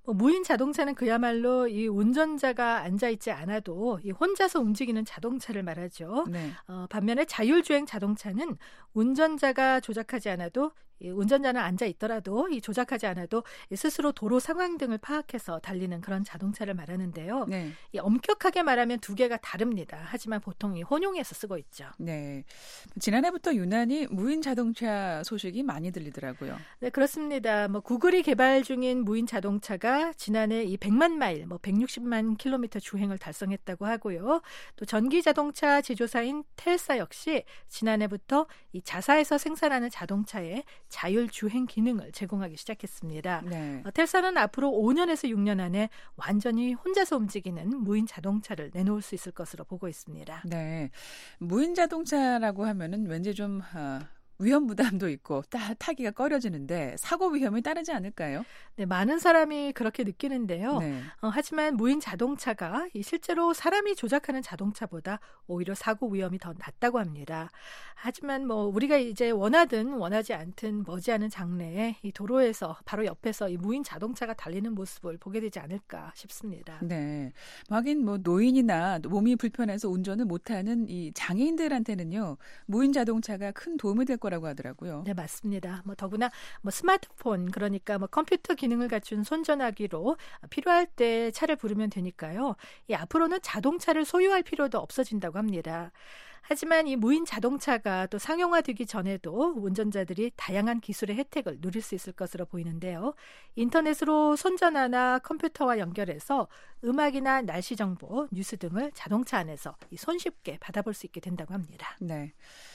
뭐 무인 자동차는 그야말로 이 운전자가 앉아있지 않아도 이 혼자서 움직이는 자동차를 말하죠. 네. 어, 반면에 자율주행 자동차는 운전자가 조작하지 않아도 이 운전자는 앉아 있더라도 이 조작하지 않아도 이 스스로 도로 상황 등을 파악해서 달리는 그런 자동차를 말하는데요. 네. 이 엄격하게 말하면 두 개가 다릅니다. 하지만 보통 이 혼용해서 쓰고 있죠. 네. 지난해부터 유난히 무인 자동차 소식이 많이 들리더라고요. 네, 그렇습니다. 뭐 구글이 개발 중인 무인 자동차가 지난해 이 백만 마일, 뭐 백육십만 킬로미터 주행을 달성했다고 하고요. 또 전기 자동차 제조사인 텔사 역시 지난해부터 이 자사에서 생산하는 자동차에 자율 주행 기능을 제공하기 시작했습니다. 네. 어, 텔사는 앞으로 오 년에서 육 년 안에 완전히 혼자서 움직이는 무인 자동차를 내놓을 수 있을 것으로 보고 있습니다. 네. 무인 자동차라고 하면은 왠지 좀 어, 위험 부담도 있고 타, 타기가 꺼려지는데 사고 위험이 따르지 않을까요? 네, 많은 사람이 그렇게 느끼는데요. 네. 어, 하지만 무인 자동차가 이 실제로 사람이 조작하는 자동차보다 오히려 사고 위험이 더 낮다고 합니다. 하지만 뭐 우리가 이제 원하든 원하지 않든 머지않은 장래에 이 도로에서 바로 옆에서 이 무인 자동차가 달리는 모습을 보게 되지 않을까 싶습니다. 네. 하긴 뭐 노인이나 몸이 불편해서 운전을 못하는 이 장애인들한테는요 무인 자동차가 큰 도움이 될 거라고 하더라고요. 네, 맞습니다. 뭐 더구나 뭐 스마트폰 그러니까 뭐 컴퓨터 기능을 갖춘 손전화기로 필요할 때 차를 부르면 되니까요. 이 앞으로는 자동차를 소유할 필요도 없어진다고 합니다. 하지만 이 무인 자동차가 또 상용화되기 전에도 운전자들이 다양한 기술의 혜택을 누릴 수 있을 것으로 보이는데요. 인터넷으로 손전화나 컴퓨터와 연결해서 음악이나 날씨 정보, 뉴스 등을 자동차 안에서 손쉽게 받아볼 수 있게 된다고 합니다. 네.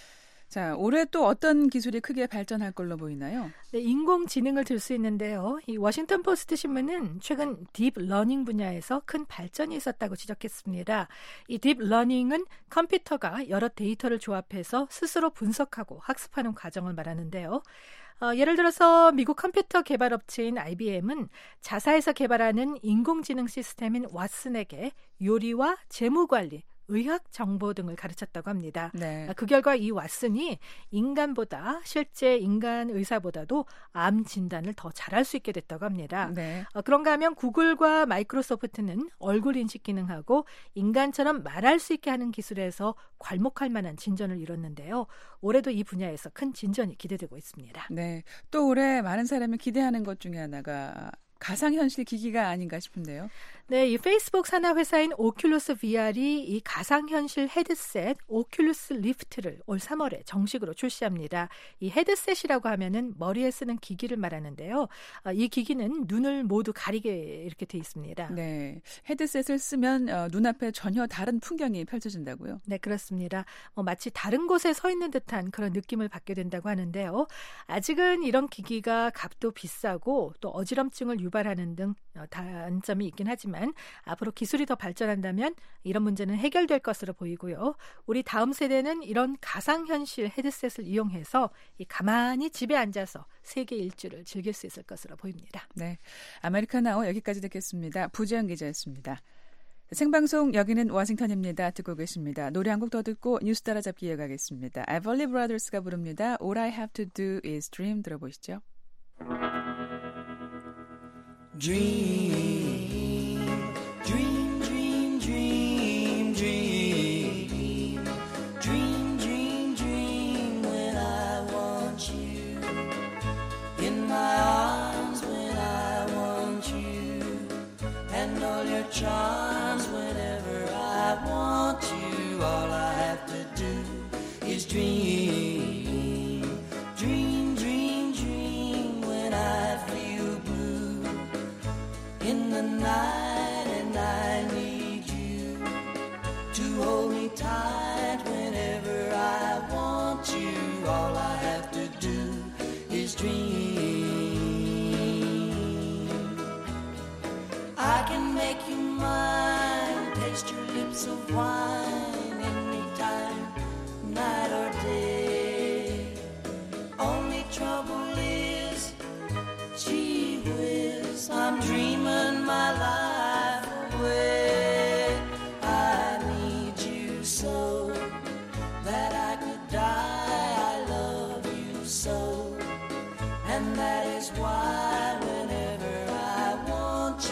자, 올해 또 어떤 기술이 크게 발전할 걸로 보이나요? 네, 인공지능을 들 수 있는데요. 이 워싱턴 포스트 신문은 최근 딥러닝 분야에서 큰 발전이 있었다고 지적했습니다. 이 딥러닝은 컴퓨터가 여러 데이터를 조합해서 스스로 분석하고 학습하는 과정을 말하는데요. 어, 예를 들어서 미국 컴퓨터 개발 업체인 아이비엠은 자사에서 개발하는 인공지능 시스템인 왓슨에게 요리와 재무관리, 의학 정보 등을 가르쳤다고 합니다. 네. 그 결과 이 왓슨이 인간보다 실제 인간 의사보다도 암 진단을 더 잘할 수 있게 됐다고 합니다. 네. 어, 그런가 하면 구글과 마이크로소프트는 얼굴 인식 기능하고 인간처럼 말할 수 있게 하는 기술에서 괄목할 만한 진전을 이뤘는데요. 올해도 이 분야에서 큰 진전이 기대되고 있습니다. 네. 또 올해 많은 사람이 기대하는 것 중에 하나가 가상현실 기기가 아닌가 싶은데요. 네, 이 페이스북 산하 회사인 오큘러스 브이알이 이 가상현실 헤드셋 오큘러스 리프트를 올 삼월에 정식으로 출시합니다. 이 헤드셋이라고 하면은 머리에 쓰는 기기를 말하는데요. 이 기기는 눈을 모두 가리게 이렇게 돼 있습니다. 네, 헤드셋을 쓰면 어, 눈앞에 전혀 다른 풍경이 펼쳐진다고요? 네, 그렇습니다. 뭐 마치 다른 곳에 서 있는 듯한 그런 느낌을 받게 된다고 하는데요. 아직은 이런 기기가 값도 비싸고 또 어지럼증을 유발하는 등 단점이 있긴 하지만 앞으로 기술이 더 발전한다면 이런 문제는 해결될 것으로 보이고요. 우리 다음 세대는 이런 가상현실 헤드셋을 이용해서 이 가만히 집에 앉아서 세계 일주를 즐길 수 있을 것으로 보입니다. 네, 아메리카나오 여기까지 듣겠습니다. 부지영 기자였습니다. 생방송 여기는 워싱턴입니다. 듣고 계십니다. 노래 한 곡 더 듣고 뉴스 따라잡기 이어가겠습니다. 에벌리 브라더스가 부릅니다. All I Have to Do is Dream 들어보시죠. Dream, dream, dream, dream, dream, dream, dream, dream when I want you in my arms when I want you and all your charms whenever I want you. All I have to do is dream, dream, dream, dream when I feel blue in the night and I need you to hold me tight whenever I want you. All I have to do is dream. I can make you mine, taste your lips of wine anytime, night or day. Only trouble is, gee whiz, I'm dreaming my life away. I need you so that I could die. I love you so, and that is why whenever I want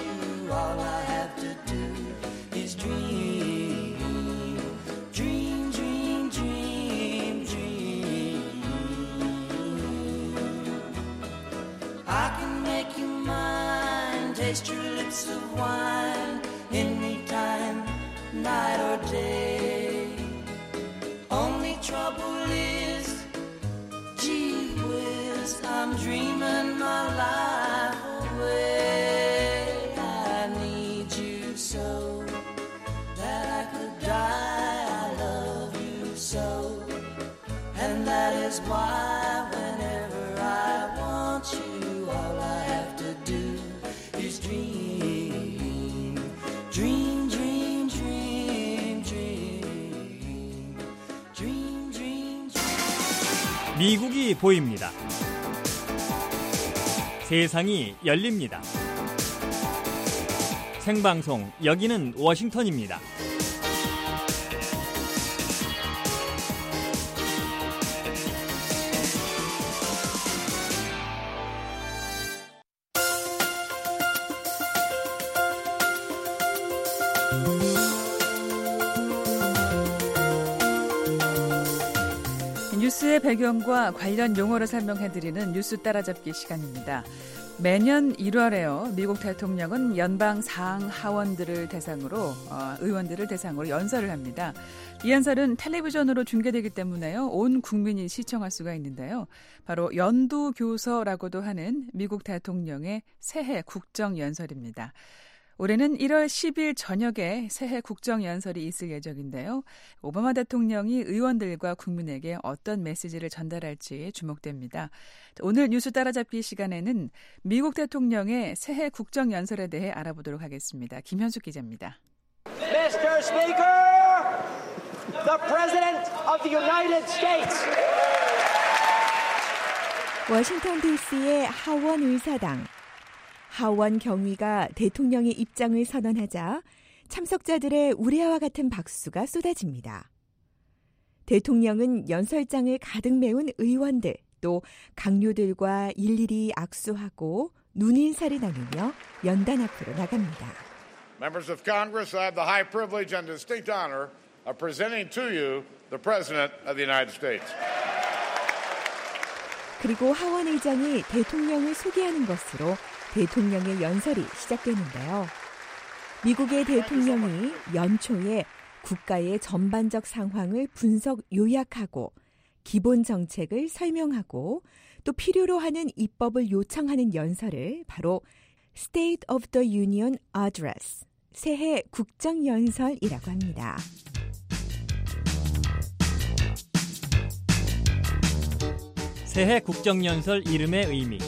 taste your lips of wine anytime, night or day. Only trouble is, gee whiz, I'm dreaming my life away. I need you so that I could die. I love you so, and that is why whenever I want you, all I have to do is dream, dream, dream, dream, dream, dream, dream, dream. 미국이 보입니다. 세상이 열립니다. 생방송, 여기는 워싱턴입니다. 뉴스의 배경과 관련 용어를 설명해드리는 뉴스 따라잡기 시간입니다. 매년 일월에요. 미국 대통령은 연방 상하원들을 대상으로 어, 의원들을 대상으로 연설을 합니다. 이 연설은 텔레비전으로 중계되기 때문에요. 온 국민이 시청할 수가 있는데요. 바로 연두교서라고도 하는 미국 대통령의 새해 국정연설입니다. 올해는 일월 십일 저녁에 새해 국정연설이 있을 예정인데요. 오바마 대통령이 의원들과 국민에게 어떤 메시지를 전달할지 주목됩니다. 오늘 뉴스 따라잡기 시간에는 미국 대통령의 새해 국정연설에 대해 알아보도록 하겠습니다. 김현숙 기자입니다. 미스터 Speaker, the President of the United States. 워싱턴 디씨의 하원 의사당. 하원 경위가 대통령의 입장을 선언하자 참석자들의 우레와 같은 박수가 쏟아집니다. 대통령은 연설장을 가득 메운 의원들 또 강요들과 일일이 악수하고 눈인사를 나누며 연단 앞으로 나갑니다. Members of Congress, I have the high privilege and distinct honor of presenting to you the President of the United States. 그리고 하원 의장이 대통령을 소개하는 것으로 대통령의 연설이 시작되는데요. 미국의 대통령이 연초에 국가의 전반적 상황을 분석 요약하고 기본 정책을 설명하고 또 필요로 하는 입법을 요청하는 연설을 바로 State of the Union Address, 새해 국정연설이라고 합니다. 새해 국정연설 이름의 의미.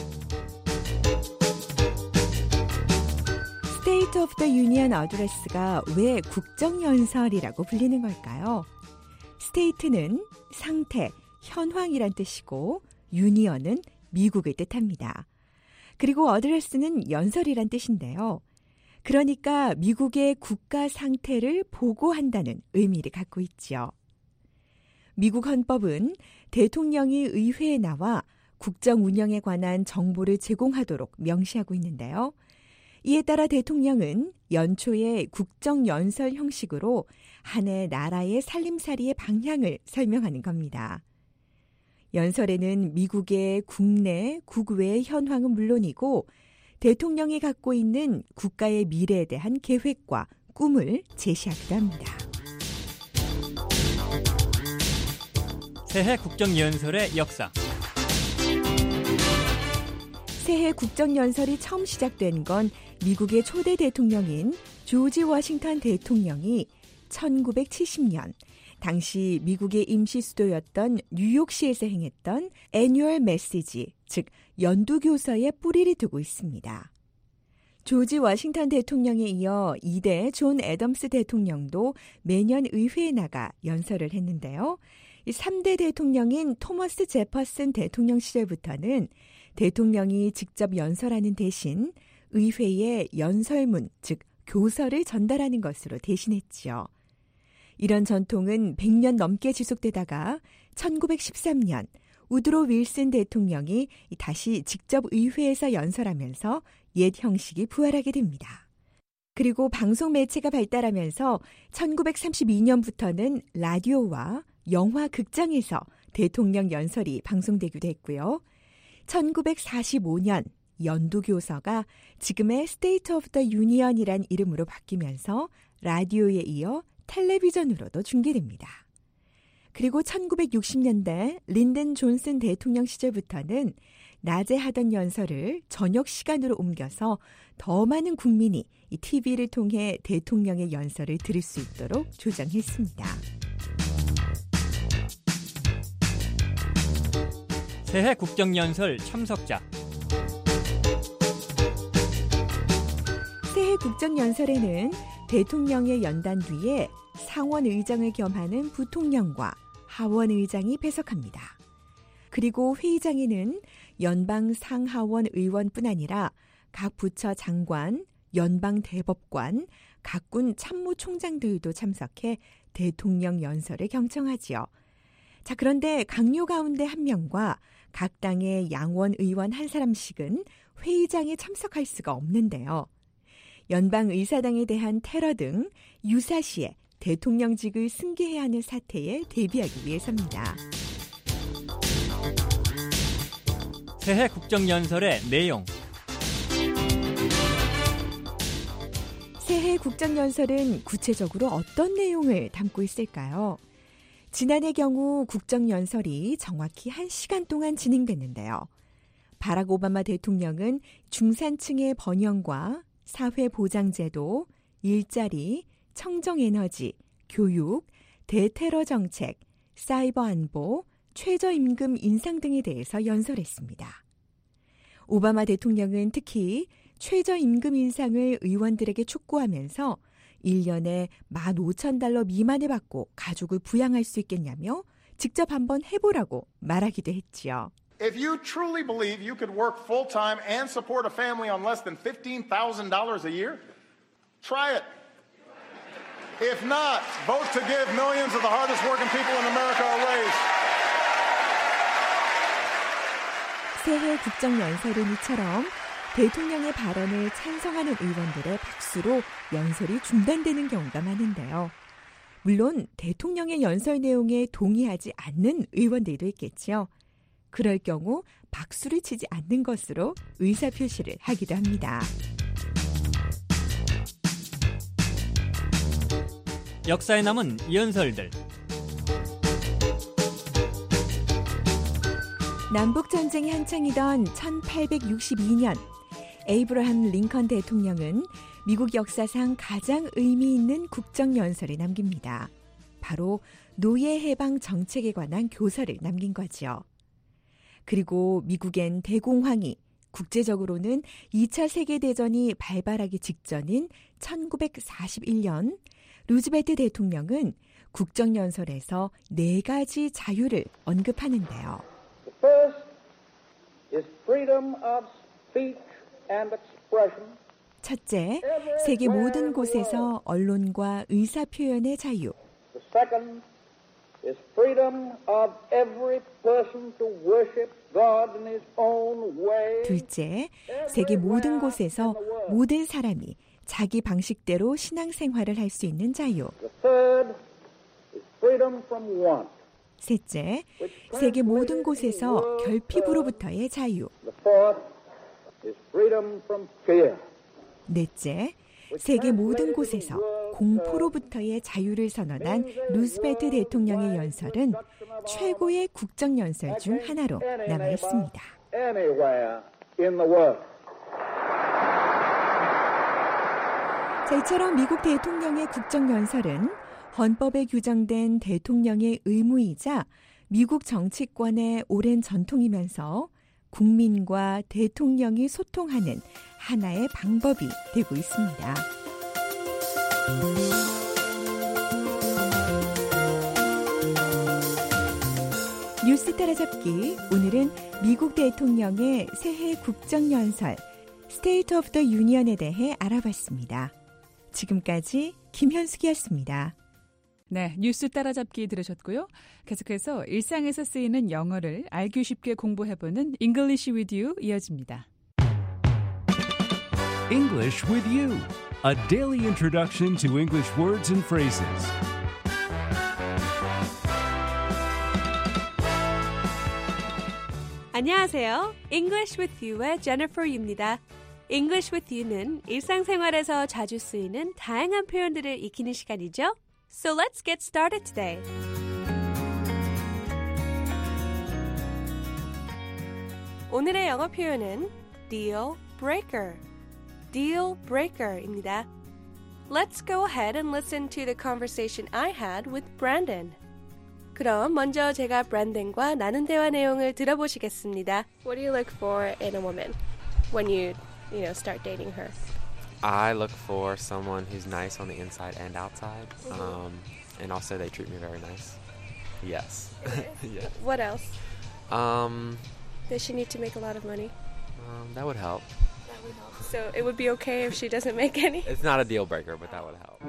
State of the Union Address가 왜 국정연설이라고 불리는 걸까요? State는 상태, 현황이란 뜻이고 Union은 미국을 뜻합니다. 그리고 Address는 연설이란 뜻인데요. 그러니까 미국의 국가 상태를 보고한다는 의미를 갖고 있죠. 미국 헌법은 대통령이 의회에 나와 국정 운영에 관한 정보를 제공하도록 명시하고 있는데요. 이에 따라 대통령은 연초에 국정연설 형식으로 한 해 나라의 살림살이의 방향을 설명하는 겁니다. 연설에는 미국의 국내, 국외의 현황은 물론이고 대통령이 갖고 있는 국가의 미래에 대한 계획과 꿈을 제시하기도 합니다. 새해 국정연설의 역사. 새해 국정연설이 처음 시작된 건 미국의 초대 대통령인 조지 워싱턴 대통령이 천구백칠십 년 당시 미국의 임시 수도였던 뉴욕시에서 행했던 애뉴얼 메시지, 즉 연두교서에 뿌리를 두고 있습니다. 조지 워싱턴 대통령에 이어 이 대 존 애덤스 대통령도 매년 의회에 나가 연설을 했는데요. 이 삼 대 대통령인 토머스 제퍼슨 대통령 시절부터는 대통령이 직접 연설하는 대신 의회에 연설문, 즉 교서를 전달하는 것으로 대신했지요. 이런 전통은 백 년 넘게 지속되다가 천구백십삼 년 우드로 윌슨 대통령이 다시 직접 의회에서 연설하면서 옛 형식이 부활하게 됩니다. 그리고 방송 매체가 발달하면서 천구백삼십이 년부터는 라디오와 영화 극장에서 대통령 연설이 방송되기도 했고요. 천구백사십오 년 연두교서가 지금의 State of the Union이란 이름으로 바뀌면서 라디오에 이어 텔레비전으로도 중계됩니다. 그리고 천구백육십 년대 린든 존슨 대통령 시절부터는 낮에 하던 연설을 저녁 시간으로 옮겨서 더 많은 국민이 이 티비를 통해 대통령의 연설을 들을 수 있도록 조정했습니다. 새해 국정연설 참석자. 새해 국정연설에는 대통령의 연단 뒤에 상원의장을 겸하는 부통령과 하원의장이 배석합니다. 그리고 회의장에는 연방 상하원 의원뿐 아니라 각 부처 장관, 연방 대법관, 각군 참모총장들도 참석해 대통령 연설을 경청하지요. 자, 그런데 강요 가운데 한 명과 각 당의 양원 의원 한 사람씩은 회의장에 참석할 수가 없는데요. 연방의사당에 대한 테러 등 유사시에 대통령직을 승계해야 하는 사태에 대비하기 위해서입니다. 새해 국정연설의 내용. 새해 국정연설은 구체적으로 어떤 내용을 담고 있을까요? 지난해 경우 국정연설이 정확히 한 시간 동안 진행됐는데요. 바락 오바마 대통령은 중산층의 번영과 사회보장제도, 일자리, 청정에너지, 교육, 대테러 정책, 사이버 안보, 최저임금 인상 등에 대해서 연설했습니다. 오바마 대통령은 특히 최저임금 인상을 의원들에게 촉구하면서 일 년에 만 오천 달러 미만을 받고 가족을 부양할 수 있겠냐며 직접 한번 해보라고 말하기도 했지요. If you truly believe you could work full-time and support a family on less than fifteen thousand dollars a year, try it. If not, vote to give millions of the hardest working people in America a raise. 새해 국정연설은 이처럼 대통령의 발언을 찬성하는 의원들의 박수로 연설이 중단되는 경우가 많은데요. 물론 대통령의 연설 내용에 동의하지 않는 의원들도 있겠죠. 그럴 경우 박수를 치지 않는 것으로 의사표시를 하기도 합니다. 역사에 남은 연설들. 남북전쟁이 한창이던 천팔백육십이 년 에이브러함 링컨 대통령은 미국 역사상 가장 의미 있는 국정연설을 남깁니다. 바로 노예 해방 정책에 관한 교서를 남긴 거지요. 그리고 미국엔 대공황이, 국제적으로는 이 차 세계대전이 발발하기 직전인 천구백사십일 년 루즈벨트 대통령은 국정연설에서 네 가지 자유를 언급하는데요. The first is freedom of speech and expression. 첫째, 세계 모든 곳에서 언론과 의사표현의 자유. The second is freedom of every person to worship God in his own way. 둘째, 세계 모든 곳에서 모든 사람이 자기 방식대로 신앙생활을 할 수 있는 자유. The third is freedom from want. 셋째, 세계 모든 곳에서 결핍으로부터의 자유. The fourth is freedom from fear. 넷째, 세계 모든 곳에서 공포로부터의 자유를 선언한 루즈벨트 대통령의 연설은 최고의 국정연설 중 하나로 남아있습니다. 자, 이처럼 미국 대통령의 국정연설은 헌법에 규정된 대통령의 의무이자 미국 정치권의 오랜 전통이면서 국민과 대통령이 소통하는 하나의 방법이 되고 있습니다. 뉴스 따라잡기, 오늘은 미국 대통령의 새해 국정연설 State of the Union에 대해 알아봤습니다. 지금까지 김현숙이었습니다. 네, 뉴스 따라잡기 들으셨고요. 계속해서 일상에서 쓰이는 영어를 알기 쉽게 공부해보는 English with You 이어집니다. English with You, a daily introduction to English words and phrases. 안녕하세요. English with You의 Jennifer Yu입니다. English with You는 일상생활에서 자주 쓰이는 다양한 표현들을 익히는 시간이죠. So let's get started today. 오늘의 영어 표현은 deal breaker, deal breaker입니다. Let's go ahead and listen to the conversation I had with Brandon. 그럼 먼저 제가 브랜든과 나눈 대화 내용을 들어보시겠습니다. What do you look for in a woman when you, you know, start dating her? I look for someone who's nice on the inside and outside, um, and also they treat me very nice. Yes. Yeah. What else? Um, Does she need to make a lot of money? um, that would help. That would help. So it would be okay if she doesn't make any? It's not a deal breaker, but that would help.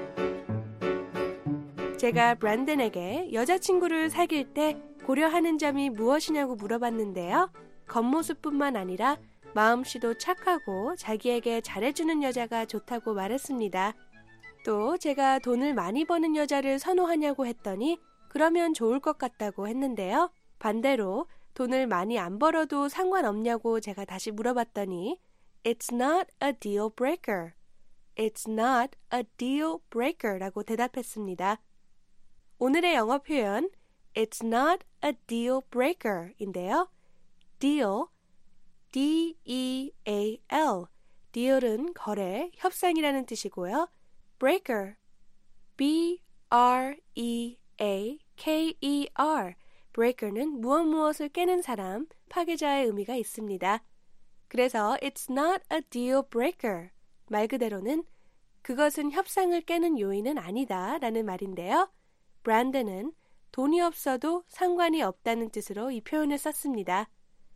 제가 브랜든에게 여자친구를 사귈 때 고려하는 점이 무엇이냐고 물어봤는데요. 겉모습뿐만 아니라 마음씨도 착하고 자기에게 잘해주는 여자가 좋다고 말했습니다. 또 제가 돈을 많이 버는 여자를 선호하냐고 했더니 그러면 좋을 것 같다고 했는데요. 반대로 돈을 많이 안 벌어도 상관없냐고 제가 다시 물어봤더니 It's not a deal breaker. It's not a deal breaker 라고 대답했습니다. 오늘의 영어 표현 It's not a deal breaker 인데요. deal, D E A L, deal은 거래, 협상이라는 뜻이고요. breaker, B R E A K E R, breaker는 무엇 무엇을 깨는 사람, 파괴자의 의미가 있습니다. 그래서 It's not a deal breaker, 말 그대로는 그것은 협상을 깨는 요인은 아니다 라는 말인데요. 브랜든은 돈이 없어도 상관이 없다는 뜻으로 이 표현을 썼습니다.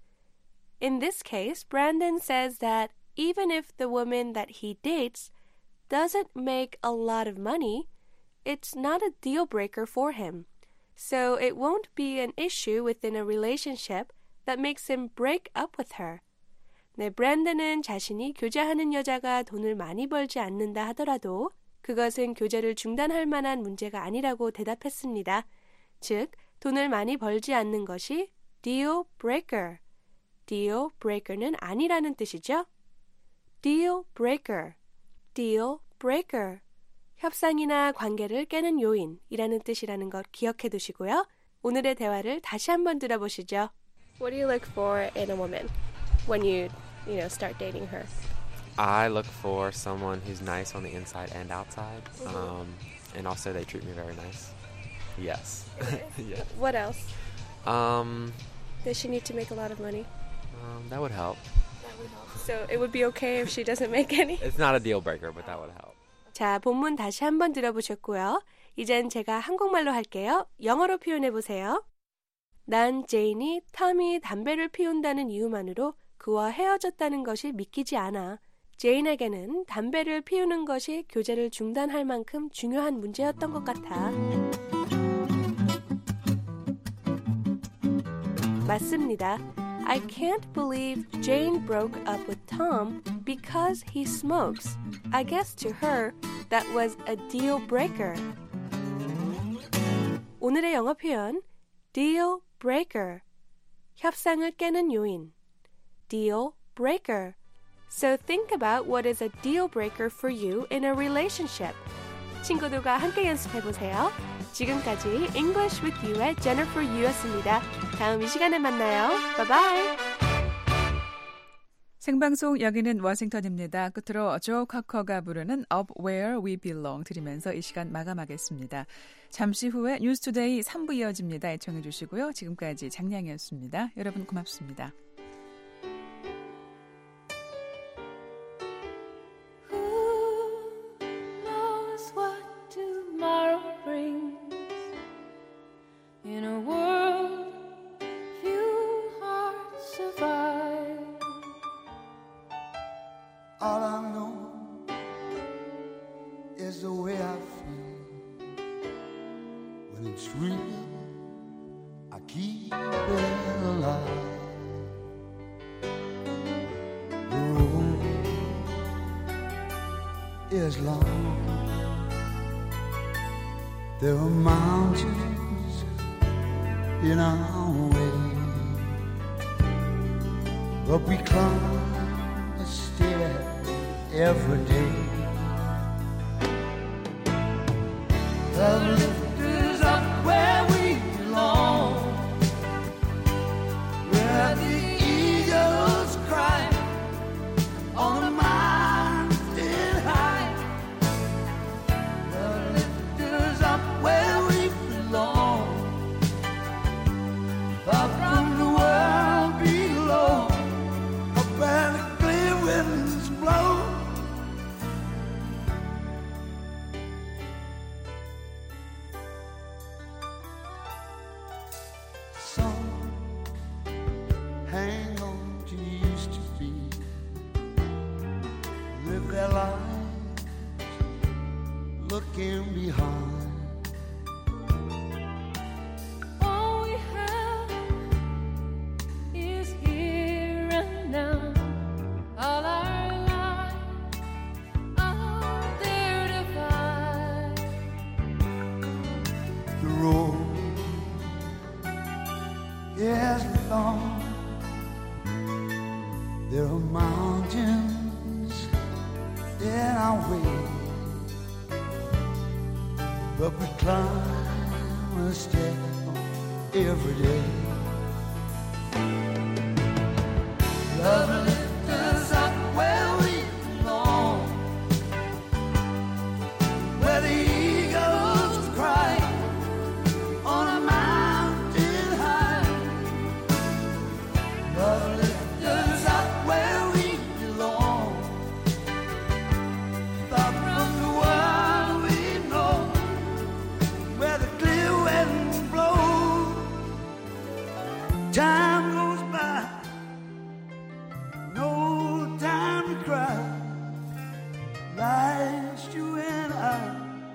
In this case, Brandon says that even if the woman that he dates doesn't make a lot of money, it's not a deal breaker for him. So it won't be an issue within a relationship that makes him break up with her. 네, 브랜든은 자신이 교제하는 여자가 돈을 많이 벌지 않는다 하더라도 그것은 교제를 중단할 만한 문제가 아니라고 대답했습니다. 즉, 돈을 많이 벌지 않는 것이 deal breaker, deal breaker는 아니라는 뜻이죠. deal breaker, deal breaker, 협상이나 관계를 깨는 요인이라는 뜻이라는 것 기억해 두시고요. 오늘의 대화를 다시 한번 들어보시죠. What do you look for in a woman when you, you know, start dating her? I look for someone who's nice on the inside and outside, um, and also they treat me very nice. Yes. Yeah. What else? Um, Does she need to make a lot of money? um, that would help. That would help. So it would be okay if she doesn't make any? It's not a deal breaker, but that would help. 자, 본문 다시 한번 들어보셨고요. 이젠 제가 한국말로 할게요. 영어로 표현해 보세요. 난 제인이 탐이 담배를 피운다는 이유만으로 그와 헤어졌다는 것이 믿기지 않아. 제인에게는 담배를 피우는 것이 교제를 중단할 만큼 중요한 문제였던 것 같아. 맞습니다. I can't believe Jane broke up with Tom because he smokes. I guess to her, that was a deal breaker. 오늘의 영어 표현, deal breaker. 협상을 깨는 요인. deal breaker. So think about what is a deal breaker for you in a relationship. 친구들과 함께 연습해보세요. 지금까지 English with You의 Jennifer Yu였습니다. 다음 이 시간에 만나요. 바이바이. 생방송 여기는 워싱턴입니다. 끝으로 조 카커가 부르는 Up Where We Belong 들으면서 이 시간 마감하겠습니다. 잠시 후에 뉴스투데이 삼 부 이어집니다. 애청해 주시고요. 지금까지 장량이었습니다. 여러분 고맙습니다. In a world few hearts survive. All I know is the way I feel. When it's real, I keep it alive. The road is long. There are mountains in our way. but we climb a stair every day. The lift is up where we belong, where the eagles cry on a mountain high. The lift is up where we belong, far from the world below, up where the clear winds blow. Some hang on to used to be, live their lives looking behind. All we have is here and now. All our lives are there to find. The road is long. There are mountains in our way, but we climb a step every day. Love lifts us up where we belong, where the eagles cry on a mountain high. Love lifts us up where we belong, far from the world we know, where the clear winds blow. Time goes by, no time to cry. Life's you and I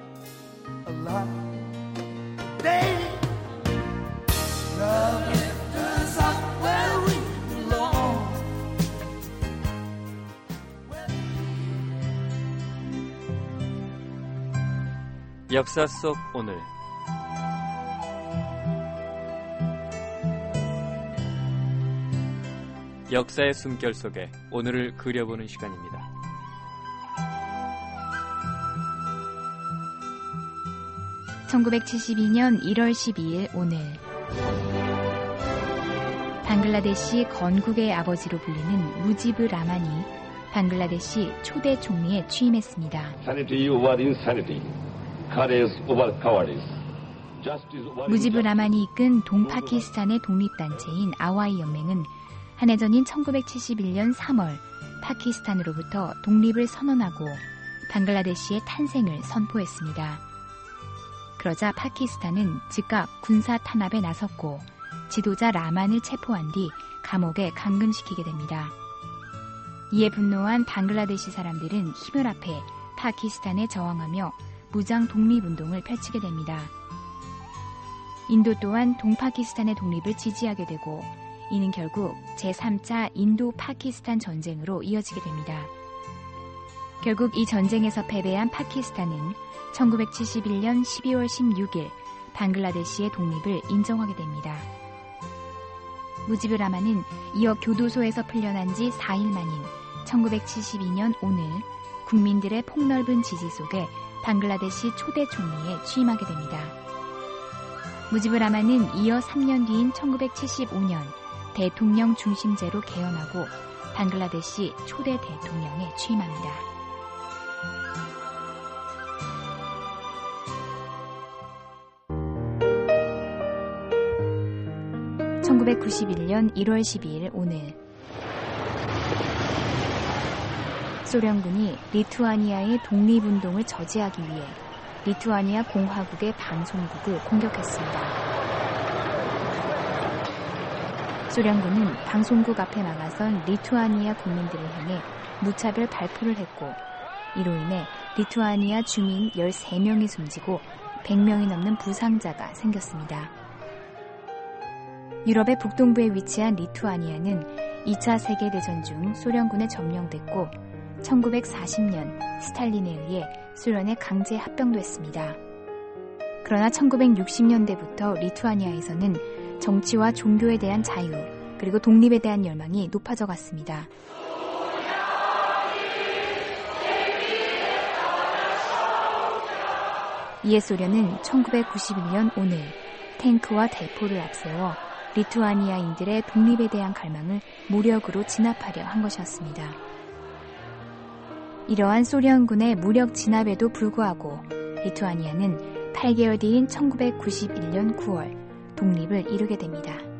alive. Day, love lifts us up where we belong. 역사 속 오늘 역사의 숨결 속에 오늘을 그려보는 시간입니다. 천구백칠십이년 일월 십이일 오늘 방글라데시 건국의 아버지로 불리는 무지브 라마니 방글라데시 초대 총리에 취임했습니다. Sanity over insanity, courage over cowardice. Justice over 무지브 라마니 이끈 동파키스탄의 독립단체인 아와이 연맹은 한 해 전인 천구백칠십일년 삼월 파키스탄으로부터 독립을 선언하고 방글라데시의 탄생을 선포했습니다. 그러자 파키스탄은 즉각 군사 탄압에 나섰고 지도자 라만을 체포한 뒤 감옥에 감금시키게 됩니다. 이에 분노한 방글라데시 사람들은 힘을 합해 파키스탄에 저항하며 무장 독립운동을 펼치게 됩니다. 인도 또한 동파키스탄의 독립을 지지하게 되고 이는 결국 제삼차 인도-파키스탄 전쟁으로 이어지게 됩니다. 결국 이 전쟁에서 패배한 파키스탄은 천구백칠십일년 십이월 십육일 방글라데시의 독립을 인정하게 됩니다. 무지브 라만은 이어 교도소에서 풀려난 지 사일 만인 천구백칠십이년 오늘 국민들의 폭넓은 지지 속에 방글라데시 초대 총리에 취임하게 됩니다. 무지브 라만은 이어 삼 년 뒤인 천구백칠십오년 대통령 중심제로 개헌하고 방글라데시 초대 대통령에 취임합니다. 천구백구십일년 일월 십이일 오늘 소련군이 리투아니아의 독립운동을 저지하기 위해 리투아니아 공화국의 방송국을 공격했습니다. 소련군은 방송국 앞에 나가선 리투아니아 국민들을 향해 무차별 발포를 했고 이로 인해 리투아니아 주민 열세 명이 숨지고 백 명이 넘는 부상자가 생겼습니다. 유럽의 북동부에 위치한 리투아니아는 이 차 세계대전 중 소련군에 점령됐고 천구백사십년 스탈린에 의해 소련에 강제 합병됐습니다. 그러나 천구백육십년대부터 리투아니아에서는 정치와 종교에 대한 자유, 그리고 독립에 대한 열망이 높아져 갔습니다. 이에 소련은 천구백구십일 년 오늘 탱크와 대포를 앞세워 리투아니아인들의 독립에 대한 갈망을 무력으로 진압하려 한 것이었습니다. 이러한 소련군의 무력 진압에도 불구하고 리투아니아는 팔 개월 뒤인 천구백구십일 년 구월 독립을 이루게 됩니다.